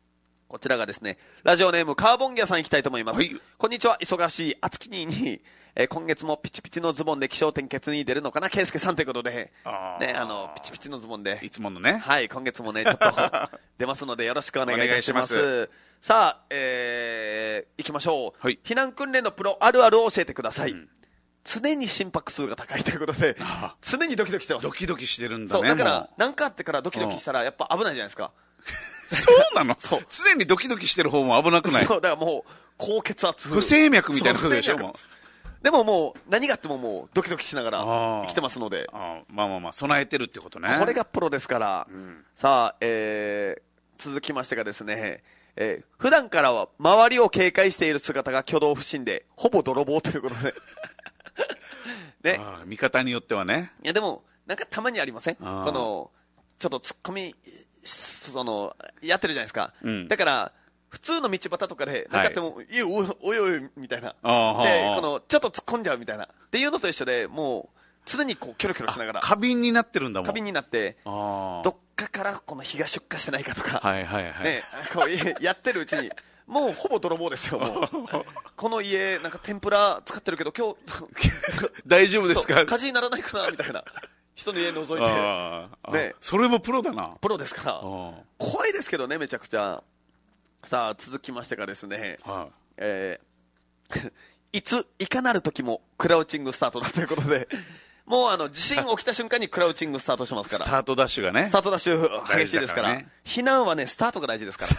こちらがですね、ラジオネームカーボンギアさん行きたいと思います。はい、こんにちは、忙しいあつきにに、えー、今月もピチピチのズボンで起承転結に出るのかな、ケイスケさんということで、あね、あの、ピチピチのズボンで。 いつものね。 はい、今月もね、ちょっと出ますのでよろしくお願いいたします。お願いします。さあ、えー、行きましょう、はい。避難訓練のプロあるあるを教えてください。うん、常に心拍数が高いということで、常にドキドキしてます。 ドキドキしてるんだね。 そう、だから、なんかあってからドキドキしたらやっぱ危ないじゃないですか。 そうなのそう。常にドキドキしてる方も危なくない？ そう、だからもう、高血圧。 不整脈みたいなことでしょ、もう。 でももう、何があってももう、ドキドキしながら生きてますので。 あまあまあまあ、備えてるってことね。 これがプロですから。うん、さあ、えー、続きましてがですね、えー、普段からは周りを警戒している姿が挙動不審で、ほぼ泥棒ということで。 ね。あ見方によってはね。 いや、でも、なんかたまにありません？この、ちょっと突っ込み、その、やってるじゃないですか。うん、だから、普通の道端とかで、なんかっても、はい、いや、おいおいおい、みたいな。で、この、ちょっと突っ込んじゃうみたいな。っていうのと一緒で、もう、常にこう、キョロキョロしながら。 過敏になってるんだもん。 過敏になって、どっかからこの火が出火してないかとか。 はいはいはい。 ね、こう、やってるうちに、もうほぼ泥棒ですよ、もう。この家、なんか天ぷら使ってるけど、今日、 大丈夫ですか？ 火事にならないかな、みたいな。人の家覗いて、 ね、それもプロだな。 プロですから、怖いですけどね、めちゃくちゃ。さあ、続きましてがですね、はい、えー、いつ、いかなる時もクラウチングスタートだということで、もうあの、地震起きた瞬間にクラウチングスタートしますから。 スタートダッシュがね。 スタートダッシュ激しいですから。からね、避難はね、スタートが大事ですから。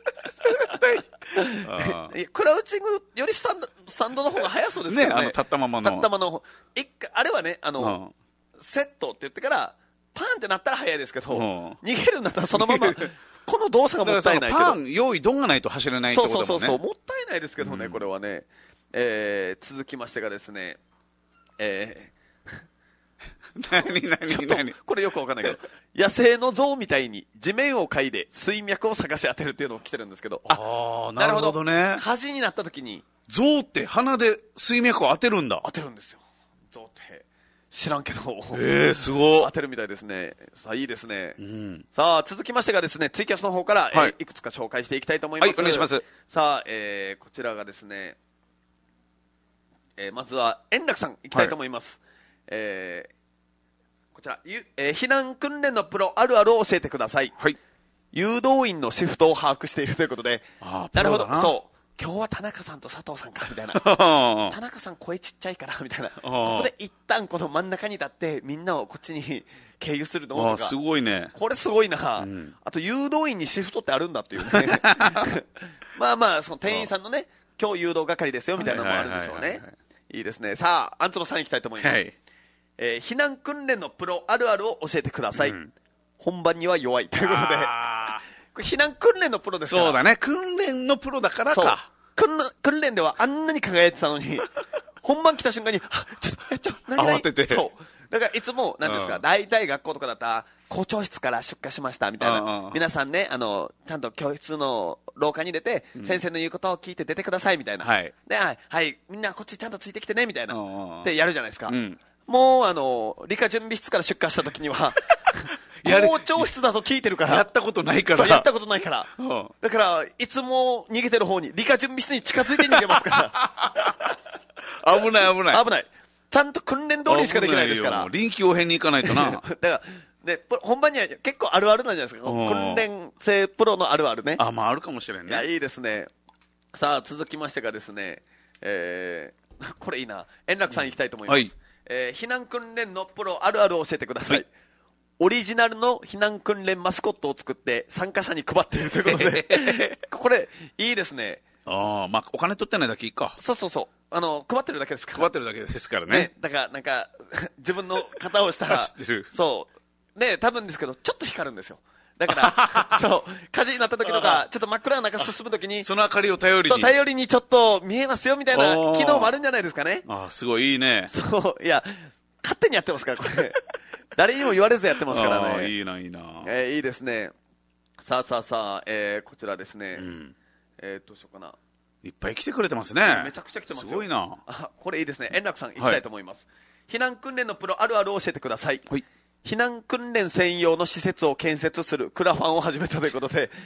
クラウチングよりスタンド、スタンドの方が早そうですけどね。 ね、あの、立ったままの。 立ったままの。一回、あれはね、あの、うんセットって言ってからパンってなったら早いですけど、うん、逃げるんだったらそのままこの動作がもったいないけど、 パン用意ドンがないと走れないってことだもんね。 そうそうそうそう、もったいないですけどね、うん、これはね、えー、続きましてがですね、えー、何何何これよくわかんないけど野生の象みたいに地面を嗅いで水脈を探し当てるっていうのを来てるんですけど、 ああなるほどね。 火事になった時に象って鼻で水脈を当てるんだ。 当てるんですよ、象って知らんけど、 えー、すごい当てるみたいですね。さあいいですね、うん、さあ続きましてがですね、ツイキャスの方から、はいえー、いくつか紹介していきたいと思います。 はい、お願いします。 さあ、えー、こちらがですね、えー、まずは円楽さんいきたいと思います、はいえー、こちら、えー、避難訓練のプロあるあるを教えてください。はい、誘導員のシフトを把握しているということで、あなるほど、そう今日は田中さんと佐藤さんかみたいな田中さん声ちっちゃいからみたいな、ここで一旦この真ん中に立ってみんなをこっちに経由するのとか、 すごいね、 これすごいな、うん、あと誘導員にシフトってあるんだっていうねまあまあその店員さんのね今日誘導係ですよみたいなのもあるんでしょうね。いいですね。さあアンツロさんいきたいと思います、はいえー、避難訓練のプロあるあるを教えてください、うん、本番には弱いということでこれ避難訓練のプロですから。 そうだね、訓練のプロだからか。 訓訓練ではあんなに輝いてたのに本番来た瞬間にちょっとちょっと何々 慌てて、 そうだからいつもなんですか、大体学校とかだったら校長室から出荷しましたみたいな、皆さんねあのちゃんと教室の廊下に出て、うん、先生の言うことを聞いて出てくださいみたいな、はい、ではい、はい、みんなこっちちゃんとついてきてねみたいなってやるじゃないですか、うん、もうあの理科準備室から出荷した時には校長室だと聞いてるからやったことないからやったことないから、うん、だからいつも逃げてる方に理科準備室に近づいて逃げますから危ない危ない危ないちゃんと訓練通りにしかできないですから臨機応変に行かないとなだからね、本番には結構あるあるなんじゃないですか、訓練生プロのあるあるね。 あ、まああるかもしれんね。 いや、いいですね。さあ、続きましてがですね、えー、これいいな。円楽さん行きたいと思います。はい、えー、避難訓練のプロあるあるを教えてください。はい、オリジナルの避難訓練マスコットを作って参加者に配っているということで、これ、いいですね。 ああ、まあお金取ってないだけいいか。 そうそうそう。あの、配ってるだけですから。 配ってるだけですからね。ねだから、なんか、自分の型をしたら、 知ってる。 そう。ね、多分ですけど、ちょっと光るんですよ。だから、そう、火事になった時とか、ちょっと真っ暗な中進む時に、 その明かりを頼りに。 そう、頼りにちょっと見えますよみたいな機能もあるんじゃないですかね。 ああ、すごいいいね。 そう、いや、勝手にやってますから、これ。誰にも言われずやってますからね。 ああ、いいな、いいな。 えー、いいですね。さあさあさあ、えー、こちらですね。うん、えー、どうしようかな。 いっぱい来てくれてますね。 めちゃくちゃ来てますよ。 すごいな。 あ、これいいですね。円楽さん行きたいと思います。はい、避難訓練のプロあるあるを教えてください。はい。避難訓練専用の施設を建設するクラファンを始めたということで、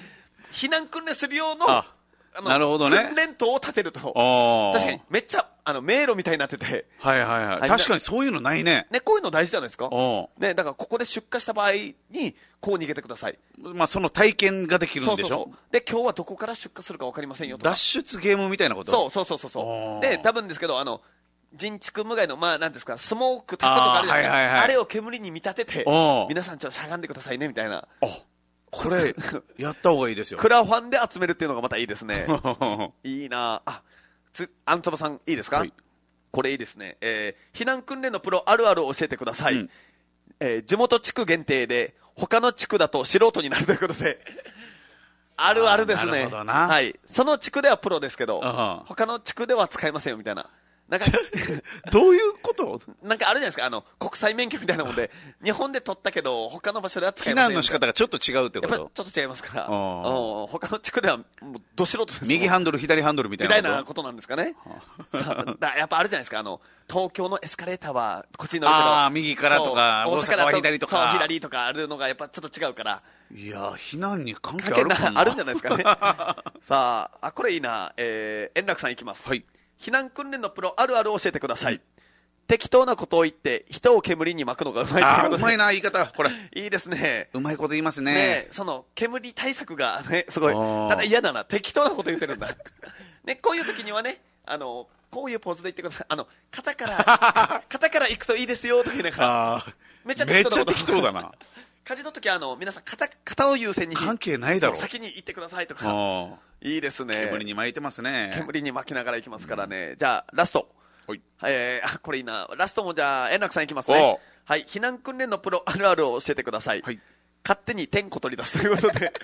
避難訓練する用の、ああのなるほどね、 訓練棟を建てると。確かに、めっちゃ、あの、迷路みたいになってて。 はいはいはい。確かにそういうのないね。 ね、こういうの大事じゃないですか。ね、だからここで出荷した場合に、こう逃げてください。 まあ、その体験ができるんでしょ。そうそうそう。 で、今日はどこから出荷するか分かりませんよとか。 脱出ゲームみたいなこと。 そうそうそうそう。で、多分ですけど、あの、人畜無害の、まあ、なんですか、スモークタコとかあるじゃないですか。あ,、はいはいはい、あれを煙に見立てて、皆さんちょっとしゃがんでくださいね、みたいな。 これ、やった方がいいですよ。 クラファンで集めるっていうのがまたいいですね。いいなあ。つ、アントロさん、いいですか、はい、これいいですね。えー、避難訓練のプロあるあるを教えてください。うん、えー、地元地区限定で、他の地区だと素人になるということで、あるあるですね。なるほどな。はい。その地区ではプロですけど、他の地区では使えませんよ、みたいな。なんかどういうことなんかあるじゃないですか、あの国際免許みたいなもんで日本で取ったけど他の場所では使えません。 避難の仕方がちょっと違うってこと。 やっぱちょっと違いますから、他の地区ではもうど素人です。 右ハンドル左ハンドルみたいなことみたいなことなんですかね。さあだやっぱあるじゃないですか、あの東京のエスカレーターはこっちに乗るけど、 あ右からとか大阪は左とか、 そう左とかあるのがやっぱちょっと違うから、 いや避難に関係あるかな。 あるんじゃないですかね。さあ、あこれいいな、えー、円楽さんいきます。はい。避難訓練のプロあるあるを教えてください。うん、適当なことを言って人を煙に巻くのがうまいということで。 あうまいな言い方これ。 いいですね。 うまいこと言いますね。 ねその煙対策がねすごい。ただ嫌だな、適当なこと言ってるんだ。ねこういう時にはね、あのこういうポーズで言ってください。あの肩から肩から行くといいですよとか言いながら。めっちゃ適当なこと。 めっちゃ適当だな。 火事の時はあの皆さん 肩, 肩を優先に関係ないだろう先に行ってくださいとか。いいですね。 煙に巻いてますね。 煙に巻きながら行きますからね。うん、じゃあラスト。はい。えー、あこれいいな。ラストもじゃあ円楽さんいきますね。はい。避難訓練のプロあるあるを教えてください。はい。勝手に点呼取り出すということで。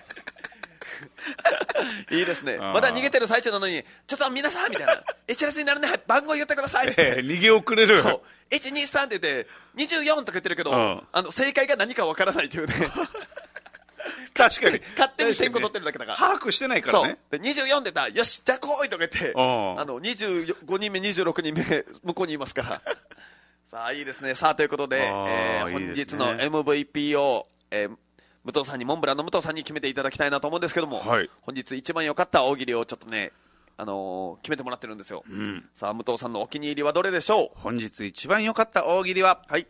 いいですね。まだ逃げてる最中なのに、ちょっと皆さんみたいな。一列になるね、番号言ってくださいって。 えー、逃げ遅れる。そう。 いちにさんって言って、にじゅうよんとか言ってるけど、うん、あの、正解が何かわからないというね。 確かに。 勝手に点呼取ってるだけだから。 把握してないからね。 そう。で、にじゅうよんで言ったら、よし、じゃあ来いとか言って、あの、にじゅうごにんめ、にじゅうろくにんめ、向こうにいますから。さあ、いいですね。さあ、ということで、えー、本日の エムブイピー を、えー、武藤さんに、モンブランの武藤さんに決めていただきたいなと思うんですけども、はい、本日一番良かった大喜利をちょっとね、あのー、決めてもらってるんですよ。うん、さあ、武藤さんのお気に入りはどれでしょう？ 本日一番良かった大喜利は、はい。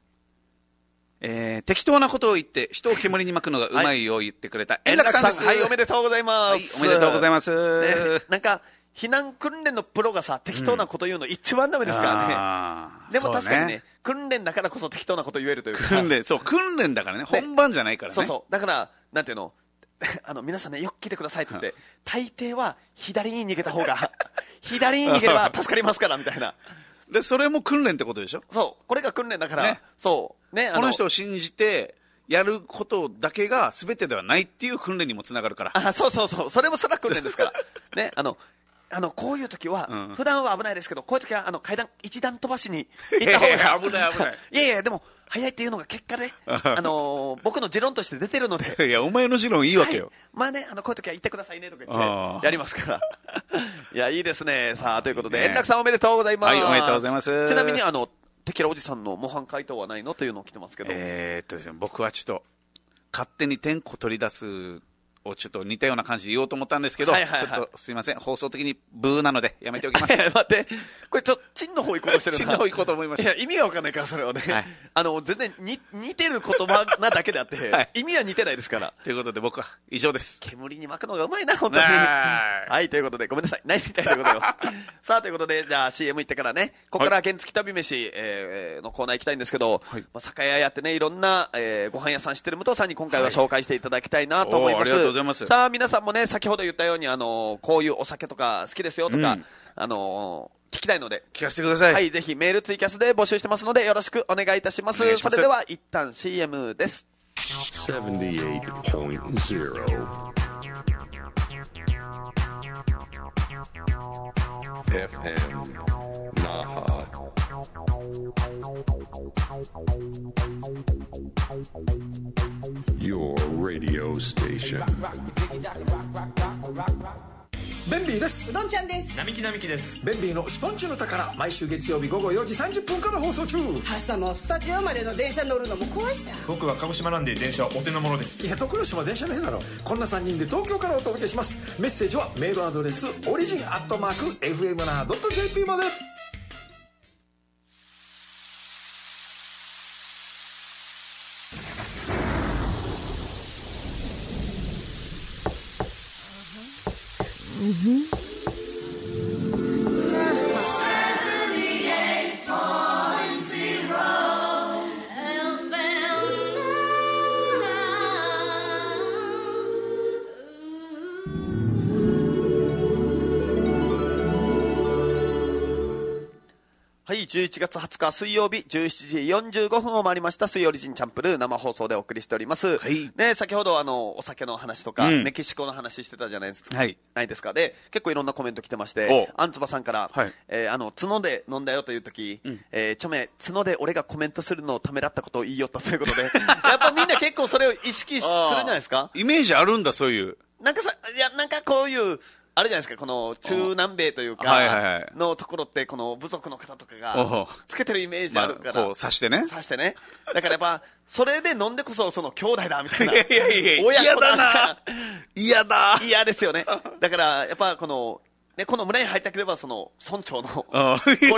えー、適当なことを言って人を煙に巻くのがうまいを言ってくれた円楽さんです。 はい、おめでとうございます。 はい、おめでとうございます。 ね、なんか、避難訓練のプロがさ、適当なこと言うの一番ダメですからね。うん、でも確かにね、ね、訓練だからこそ適当なこと言えるというか。 訓練、そう、訓練だからね、本番じゃないからね。 そうそう。だから、なんていうの、あの、皆さんね、よく聞いてくださいって言って、大抵は左に逃げた方が、左に逃げれば助かりますから、みたいな。 で、それも訓練ってことでしょ？ そう。これが訓練だから、ね、そう。ね、 この人を信じて、やることだけが全てではないっていう訓練にもつながるから。 あ、そうそうそう。それもそれは訓練ですから。ね、あの、あの、こういう時は、うん、普段は危ないですけど、こういう時は、あの、階段一段飛ばしに行った方が。いや危ない危ない。 いやいや、でも、早いっていうのが結果で、あのー、僕の持論として出てるので。 いや、お前の持論いいわけよ。はい、 まあね、あの、こういう時は言ってくださいね、とか言って、やりますから。いや、いいですね。さあ、ということで、円楽さんおめでとうございます。 はい、おめでとうございます。 ちなみに、あの、テキラおじさんの模範解答はないのというのを来てますけど。 えーっとですね、僕はちょっと、勝手に点呼取り出すをちょっと似たような感じで言おうと思ったんですけど、はいはいはい、ちょっとすいません、放送的にブーなのでやめておきます。 待って、これちょっとチンの方行こうとしてるな。 チンの方行こうと思いました。 いや、意味がわかんないから、それはね。はい、あの、全然に似てる言葉なだけであって、はい、意味は似てないですから。 ということで僕は以上です。 煙に巻くのがうまいな、本当に。はい、ということで、ごめんなさい。ないみたいでございます。さあ、ということで、じゃあ シーエム 行ってからね、ここから原付旅飯、えー、のコーナー行きたいんですけど、はい、まあ、酒屋やってね、いろんな、えー、ご飯屋さん知ってる武藤さんに今回は紹介していただきたいなと思います。はい、 ありがとうございます。 さあ、皆さんもね、先ほど言ったように、あのー、こういうお酒とか好きですよとか、うん、あのー、聞きたいので。 聞かせてください。 はい、ぜひメールツイキャスで募集してますので、よろしくお願いいたします。それでは、一旦 シーエム です。ななじゅうはちてんゼロ エフエム Naha Your radio station ベンビーです。 うどんちゃんです。 並木並木です。 ベンビーのシュトンチュの宝、毎週月曜日午後よじさんじゅっぷんから放送中。 朝もスタジオまでの電車乗るのも怖いさ。 僕は鹿児島なんで電車はお手の物です。 いや、徳之島電車の変だろ。こんなさんにんで東京からお届けします。メッセージはメールアドレスオリジンアットマーク エフエムナードットジェーピー まで。 Mm-hmm. はい、じゅういちがつはつか水曜日じゅうしちじよんじゅうごふんを回りました水曜リジンチャンプルー生放送でお送りしております。はい。ね、先ほどあの、お酒の話とか、うん、メキシコの話してたじゃないですか。はい。ないですか。で、結構いろんなコメント来てまして、アンツバさんから、はい。えー、あの、角で飲んだよという時、うん、えー、ちょめ、角で俺がコメントするのをためらったことを言いよったということで、やっぱみんな結構それを意識するんじゃないですか。 イメージあるんだ、そういう。 なんかさ、いや、なんかこういう、あるじゃないですか、この中南米というか、はいはいはい、のところって、この部族の方とかが、つけてるイメージあるから。まあ、 こう、刺してね。 刺してね。だからやっぱ、それで飲んでこそ、その、兄弟だ、みたいな。 いやいやいや、親子だな。嫌だ。 嫌ですよね。だから、やっぱこの、ね、この村に入りたければ、その、村長の、これで、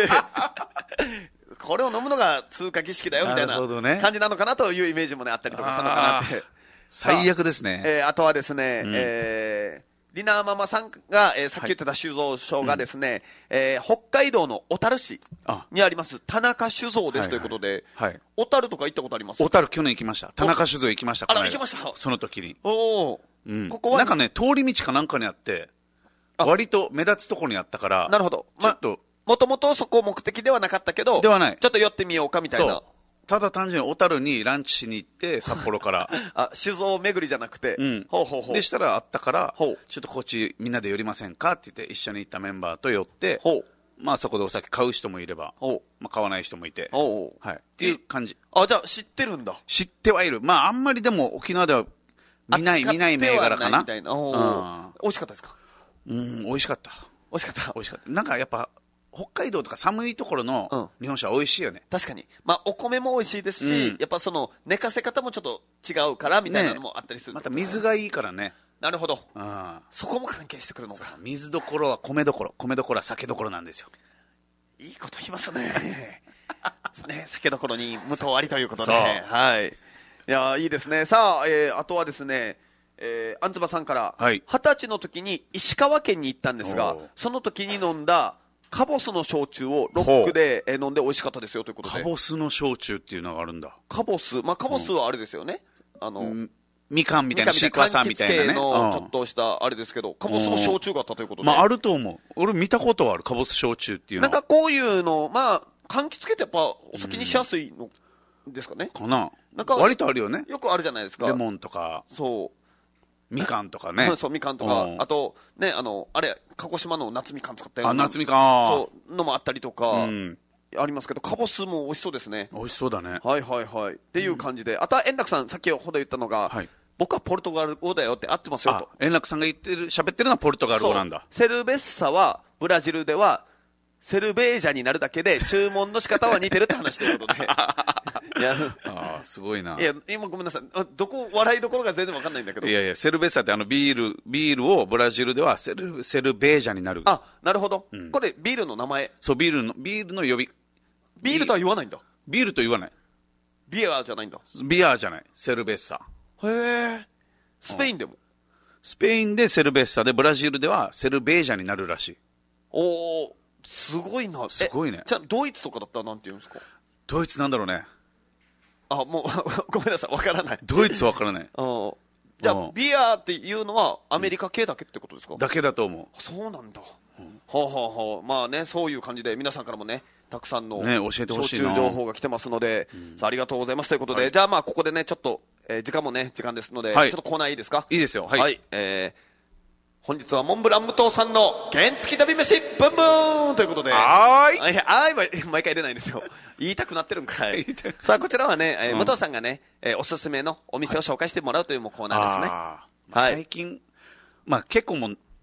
これを飲むのが通過儀式だよ、みたいな感じなのかなというイメージもね、あったりとかしたのかなって。 最悪ですね。 えー、あとはですね、うん、えー、リナーママさんが、えー、さっき言ってた酒造所がですね、はい、えー、北海道の小樽市にあります田中酒造ですということで、はいはいはい、小樽とか行ったことあります？ 小樽去年行きました。田中酒造行きました。 あら、行きました。 その時に。 おー、 うん。ここはなんかね、通り道かなんかにあって、割と目立つところにあったから、 なるほど。ま、ちょっと、もともとそこ目的ではなかったけど、 ではない。 ちょっと寄ってみようかみたいな。 ただ単純に小樽にランチしに行って、札幌から。 あ、酒造巡りじゃなくて。 うん。 ほうほうほう。 でしたらあったから、ほう。ちょっとこっちみんなで寄りませんかって言って一緒に行ったメンバーと寄って、ほう。まあそこでお酒買う人もいれば、ほう。まあ買わない人もいて。ほう。はい。っていう感じ。 あ、じゃあ知ってるんだ。 知ってはいる。まああんまりでも沖縄では見ない、見ない銘柄かな。みたいな。 おー。美味しかったですか？ うん、美味しかった。 美味しかった。 美味しかった。なんかやっぱ、北海道とか寒いところの日本酒は美味しいよね。 確かに。まあ、お米も美味しいですし、うん、やっぱその寝かせ方もちょっと違うからみたいなのもあったりする、 ね、また水がいいからね。 なるほど。あ、そこも関係してくるのか。 水どころは米どころ、米どころは酒どころなんですよ。 いいこと言いますね。ね、酒どころに無糖ありということで、はい。いや、いいですね。さあ、えー、あとはですね、えー、あんつばさんから、はい、はたちの時に石川県に行ったんですが、その時に飲んだカボスの焼酎をロックで飲んで美味しかったですよということで。 カボスの焼酎っていうのがあるんだ。 カボス、まあカボスはあれですよね。うん、あの、 みかんみたいなシークワーサーみたいなね。 のちょっとしたあれですけど、カボスの焼酎があったということで。 まああると思う。俺見たことはある、カボス焼酎っていうの。 なんかこういうの、まあ、柑橘系ってやっぱお酒にしやすいのですかね。 かな。なんか割とあるよね。 よくあるじゃないですか。 レモンとか。 そう。 みかんとかね。 そう、みかんとか。あと、ね、あの、あれ、鹿児島の夏みかん使ったような。 あ、夏みかん。 そう、のもあったりとか、うん、ありますけど、カボスも美味しそうですね。 美味しそうだね。 はいはいはい。っていう感じで。あとは円楽さん、さっきほど言ったのが、はい、僕はポルトガル語だよって合ってますよと。 円楽さんが言ってる、喋ってるのはポルトガル語なんだ。 セルベッサは、ブラジルでは、セルベージャになるだけで、注文の仕方は似てるって話ということで。 いや、ああ、すごいな。 いや、今ごめんなさい。どこ、笑いどころが全然わかんないんだけど。 いやいや、セルベッサってあのビール、ビールをブラジルではセル、セルベージャになる。 あ、なるほど。うん、これ、ビールの名前。 そう、ビールの、ビールの呼び。 ビールとは言わないんだ。 ビールと言わない。 ビアじゃないんだ。 ビアじゃない。セルベッサ。 へえ。スペインでも、うん、 スペインでセルベッサで、ブラジルではセルベージャになるらしい。 おー。すごいな。 すごいね。 じゃあ、ドイツとかだったらなんて言うんですか？ ドイツなんだろうね。 あ、もう、ごめんなさい、わからない。 ドイツわからない。 じゃあ、ビアっていうのはアメリカ系だけってことですか？ だけだと思う。 そうなんだ。うん、はあ、はあはあ、まあね、そういう感じで皆さんからもね、たくさんの、 ね、教えてほしいな。 焼酎情報が来てますので、うん、さあ、ありがとうございますということで、はい、じゃあまあ、ここでね、ちょっと、えー、時間もね、時間ですので、はい、ちょっとコーナーいいですか？ いいですよ。はい。 はい、えー本日はモンブラン武藤さんの原付旅飯ブンブーンということで。 はーい。 あーい、毎回出ないんですよ。言いたくなってるんかい。さあ、こちらはね、えーうん、武藤さんがね、えー、おすすめのお店を紹介してもらうというコーナーですね。 はい、最近、まあ結構もう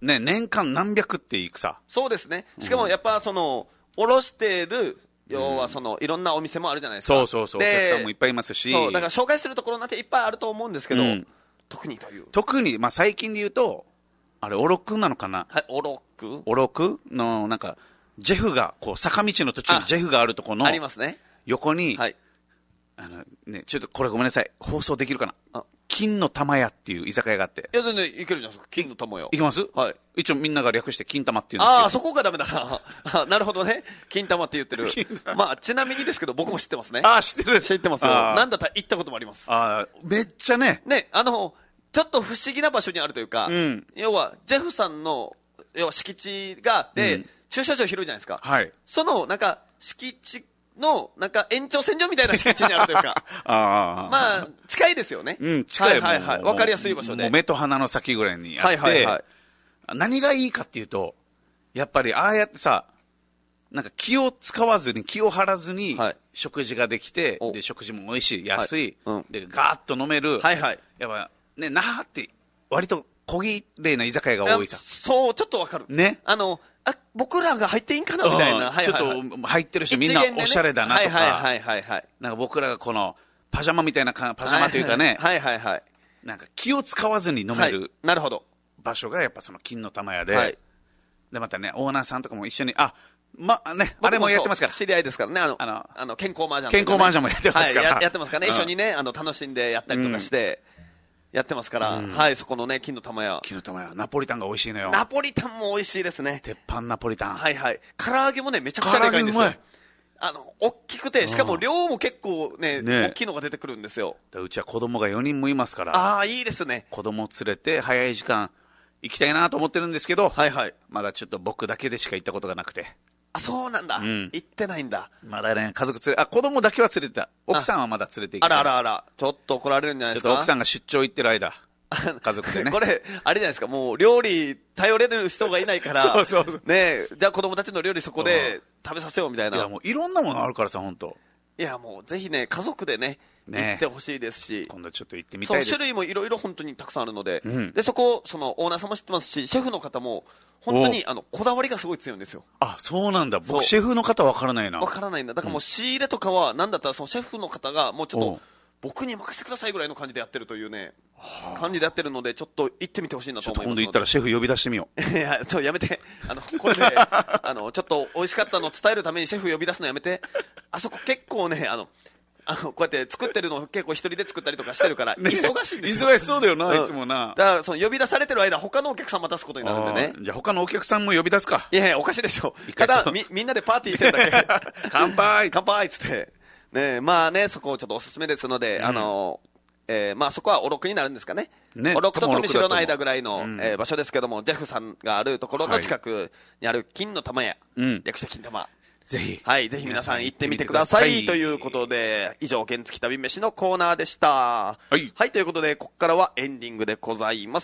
ね、年間何百っていくさ。 そうですね。しかもやっぱその、おろしてる、要はその、いろんなお店もあるじゃないですか。 そうそうそう。お客さんもいっぱいいますし。 そう、だから紹介するところなんていっぱいあると思うんですけど、うん、特にという。 特に、まあ最近で言うと、あれ、おろくなのかな。 はい、おろくおろくの、なんか、ジェフが、こう、坂道の途中にジェフがあるところの、 ありますね。 横に、 はい。 あの、ね、ちょっとこれごめんなさい。放送できるかな。あ、金の玉屋っていう居酒屋があって。 いや、全然いけるじゃないですか。金の玉屋。 いきます？ はい。 一応みんなが略して金玉って言うんですけど。 ああ、そこがダメだな。なるほどね。金玉って言ってる。まあ、ちなみにですけど、僕も知ってますね。 ああ、知ってる。 知ってますよ。なんだったら行ったこともあります。 ああ、めっちゃね。 ね、あの、ちょっと不思議な場所にあるというか、 うん、 要は、ジェフさんの、要は敷地があって、うん、駐車場広いじゃないですか。 はい。 その、なんか、敷地の、なんか、延長線上みたいな敷地にあるというか。 ああ。 まあ、近いですよね。 うん、近い。 はいはいはい。わかりやすい場所で。 もう目と鼻の先ぐらいにあって、はいはいはい。何がいいかっていうと、やっぱり、ああやってさ、なんか気を使わずに、気を張らずに、食事ができて、はい、で、食事も美味しい、安い、はいうん、で、ガーッと飲める。 はいはい。 やっぱ、ね、那覇って、割と小綺麗な居酒屋が多いさ。 そう、ちょっとわかる。 ね。 あの、あ、僕らが入っていいんかなみたいな。 ちょっと入ってるし、みんなおしゃれだなとか。 はいはいはい。 なんか僕らがこの、パジャマみたいな、パジャマというかね。 はいはいはい。 なんか気を使わずに飲める。 なるほど。 場所がやっぱその金の玉屋で。はい。で、またね、オーナーさんとかも一緒に、あ、ま、ね、あれもやってますから。 知り合いですからね、あの、 あの、 あの健康麻雀。 健康麻雀もやってますから。 やってますからね、一緒にね、あの、楽しんでやったりとかして、やってますから、はい、そこのね、金の玉屋。 金の玉屋。ナポリタンが美味しいのよ。 ナポリタンも美味しいですね。 鉄板ナポリタン。 はいはい。唐揚げもね、めちゃくちゃでかいんですよ。あの、大きくて、しかも量も結構ね、大きいのが出てくるんですよ。 うちは子供がよにんもいますから。 ああ、いいですね。 子供連れて、早い時間、行きたいなと思ってるんですけど、 はいはい。 まだちょっと僕だけでしか行ったことがなくて。 あ、そうなんだ。うん、行ってないんだ。 まだね、家族連れ、あ、子供だけは連れてた。奥さんはまだ連れて行ってない。 あらあらあら。ちょっと怒られるんじゃないですか。 ちょっと奥さんが出張行ってる間、家族でね。 これ、あれじゃないですか、もう料理頼れる人がいないから、 そうそうそう。 ねじゃあ子供たちの料理そこで食べさせようみたいな。 いや、もういろんなものあるからさ、本当。 いや、もうぜひね、家族でね、ね行ってほしいですし、 今度ちょっと行ってみたいです。 そう、種類もいろいろ本当にたくさんあるので、うん、で、そこ、そのオーナーさんも知ってますし、シェフの方も、本当にあのこだわりがすごい強いんですよ。 あ、そうなんだ。僕シェフの方わからないな。 わからないんだ。だからもう仕入れとかは、なんだったらそのシェフの方がもうちょっと僕に任せてくださいぐらいの感じでやってるというね、感じでやってるので、ちょっと行ってみてほしいなと思います。ちょっと今度行ったらシェフ呼び出してみよう。いや、ちょっとやめて。あの、これで、あの、ちょっと美味しかったのを伝えるためにシェフ呼び出すのやめて。あそこ結構ね、あの、あの、こうやって作ってるの結構一人で作ったりとかしてるから、ね、忙しいんですよ。 忙しそうだよな、うん、いつもな。 だから、その呼び出されてる間、他のお客さん待たすことになるんでね。 じゃあ他のお客さんも呼び出すか。 いやいや、おかしいでしょ。ただ、み、みんなでパーティーしてるだけ。乾杯乾杯っつって。ねまあね、そこちょっとおすすめですので、うん、あの、えー、まあそこはおろくになるんですかね。ね。おろくと富城の間ぐらいの、うん、えー、場所ですけども、ジェフさんがあるところの近くにある金の玉屋。うん。略して金玉。 ぜひ。 はい、ぜひ皆さん行ってみてください。ということで、以上、原付旅飯のコーナーでした。はい。はい、ということで、ここからはエンディングでございます。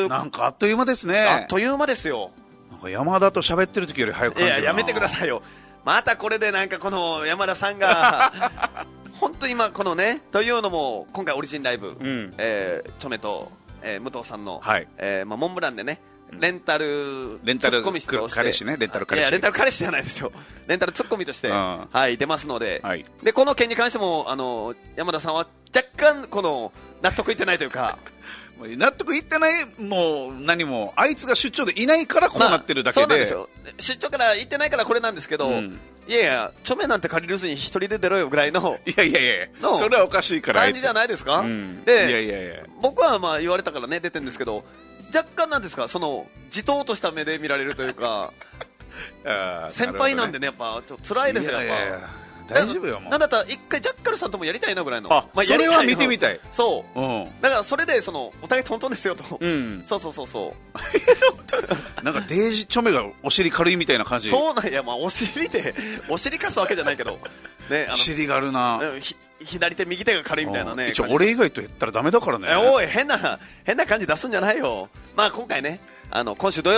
なんかあっという間ですね。 あっという間ですよ。 なんか山田と喋ってる時より早く感じるな。 いや、やめてくださいよ。またこれでなんかこの山田さんが、本当に今このね、というのも、今回オリジンライブ、うん、えー、チョメと、えー、武藤さんの、はい、えー、まあ、モンブランでね、レンタルレンタルツッコミとして彼氏ね、レンタル彼氏。 いや、レンタル彼氏じゃないですよ。レンタルツッコミとして、はい、出ますので、はい、で、この件に関しても、あの、山田さんは若干、この、納得いってないというか、 納得いってない、もう、何も、あいつが出張でいないからこうなってるだけで。まあ、そうなんですよ。 出張から行ってないからこれなんですけど、うん、いやいや、チョメなんて借りるずに一人で出ろよぐらいの。 いやいやいや、それはおかしいから。 感じじゃないですか、うん、で、いやいやいや、僕はまあ言われたからね、出てるんですけど、若干なんですか、その自党とした目で見られるというか、先輩なんでね、やっぱちょっと辛いですよ、やっぱ。いやいやいや、 大丈夫よ、もう。 なんだったら一回ジャッカルさんともやりたいなぐらいの。 あ、まあ、それは見てみたい。 そう、うん、だからそれでそのお互いトントンですよと、うん、そうそうそうそうなんかデージチョメがお尻軽いみたいな感じ。 そうなんや、まあ、お尻でお尻かすわけじゃないけどね、 あの尻があるな、 左手右手が軽いみたいなね。 一応俺以外と言ったらダメだからね。 おい、変な変な感じ出すんじゃないよ。まあ今回ね、あの今週土曜日、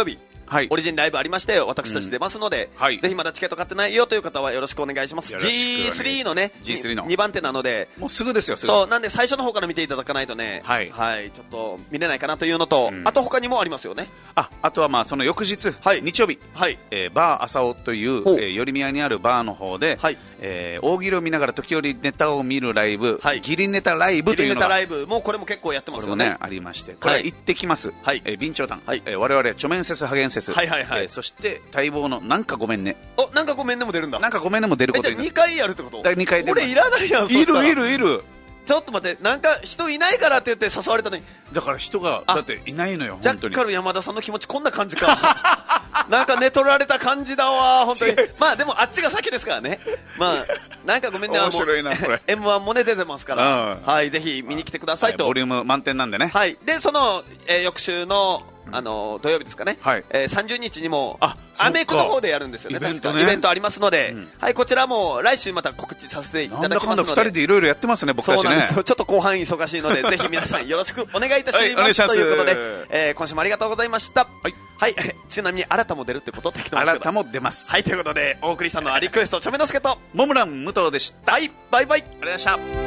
はい、オリジンライブありまして私たち出ますので、うんはい、ぜひまだチケット買ってないよという方はよろしくお願いします。 ジースリー のね ジースリー のにばん手なのでもうすぐですよ。すぐそうなんで最初の方から見ていただかないとね、はいはい、ちょっと見れないかなというのと、うん、あと他にもありますよね。 ああとはまあその翌日、はい、日曜日、はいえー、バー朝尾という、えー、寄り宮にあるバーの方で、はいえー、大喜利を見ながら時折ネタを見るライブ、はい、ギリネタライブというのがギリネタライブもうこれも結構やってますよね。 これもねありまして、これ行ってきます、はいえー、備長炭、はいえー、我々チョメンセスハゲンセス、はいはいはいえー、そして待望のなんかごめんね。 おなんかごめんねも出るんだ。 なんかごめんねも出ることになる。 にかいやるってこと。 にかい出る。 俺いらないやん。 いるいるいる。 ちょっと待ってなんか人いないからって言って誘われたのに。 だから人がだっていないのよ。 ジャッカル山田さんの気持ちこんな感じか。なんか寝取られた感じだわ本当に。まあでもあっちが先ですからね。まあなんかごめんね。 面白いなこれ。 エムワン もね出てますから、はいぜひ見に来てくださいと。 ボリューム満点なんでね。 はいでその、えー、翌週のあの土曜日ですかね、はいえー、さんじゅうにちにもアメクの方でやるんですよね。イベントね、イベントありますので、うんはい、こちらも来週また告知させていただきますので。なんだかんだふたりでいろいろやってますね僕たちね。 そうなんですよ。ちょっと後半忙しいのでぜひ皆さんよろしくお願いいたします、はい、ということで、えー、今週もありがとうございました。はいはい、ちなみに新たも出るってことって聞いてますけど。 新たも出ます。 はいということでお送りしたのはリクエストチョメノスケとモムラン武藤でした。 はいバイバイ。 ありがとうございました。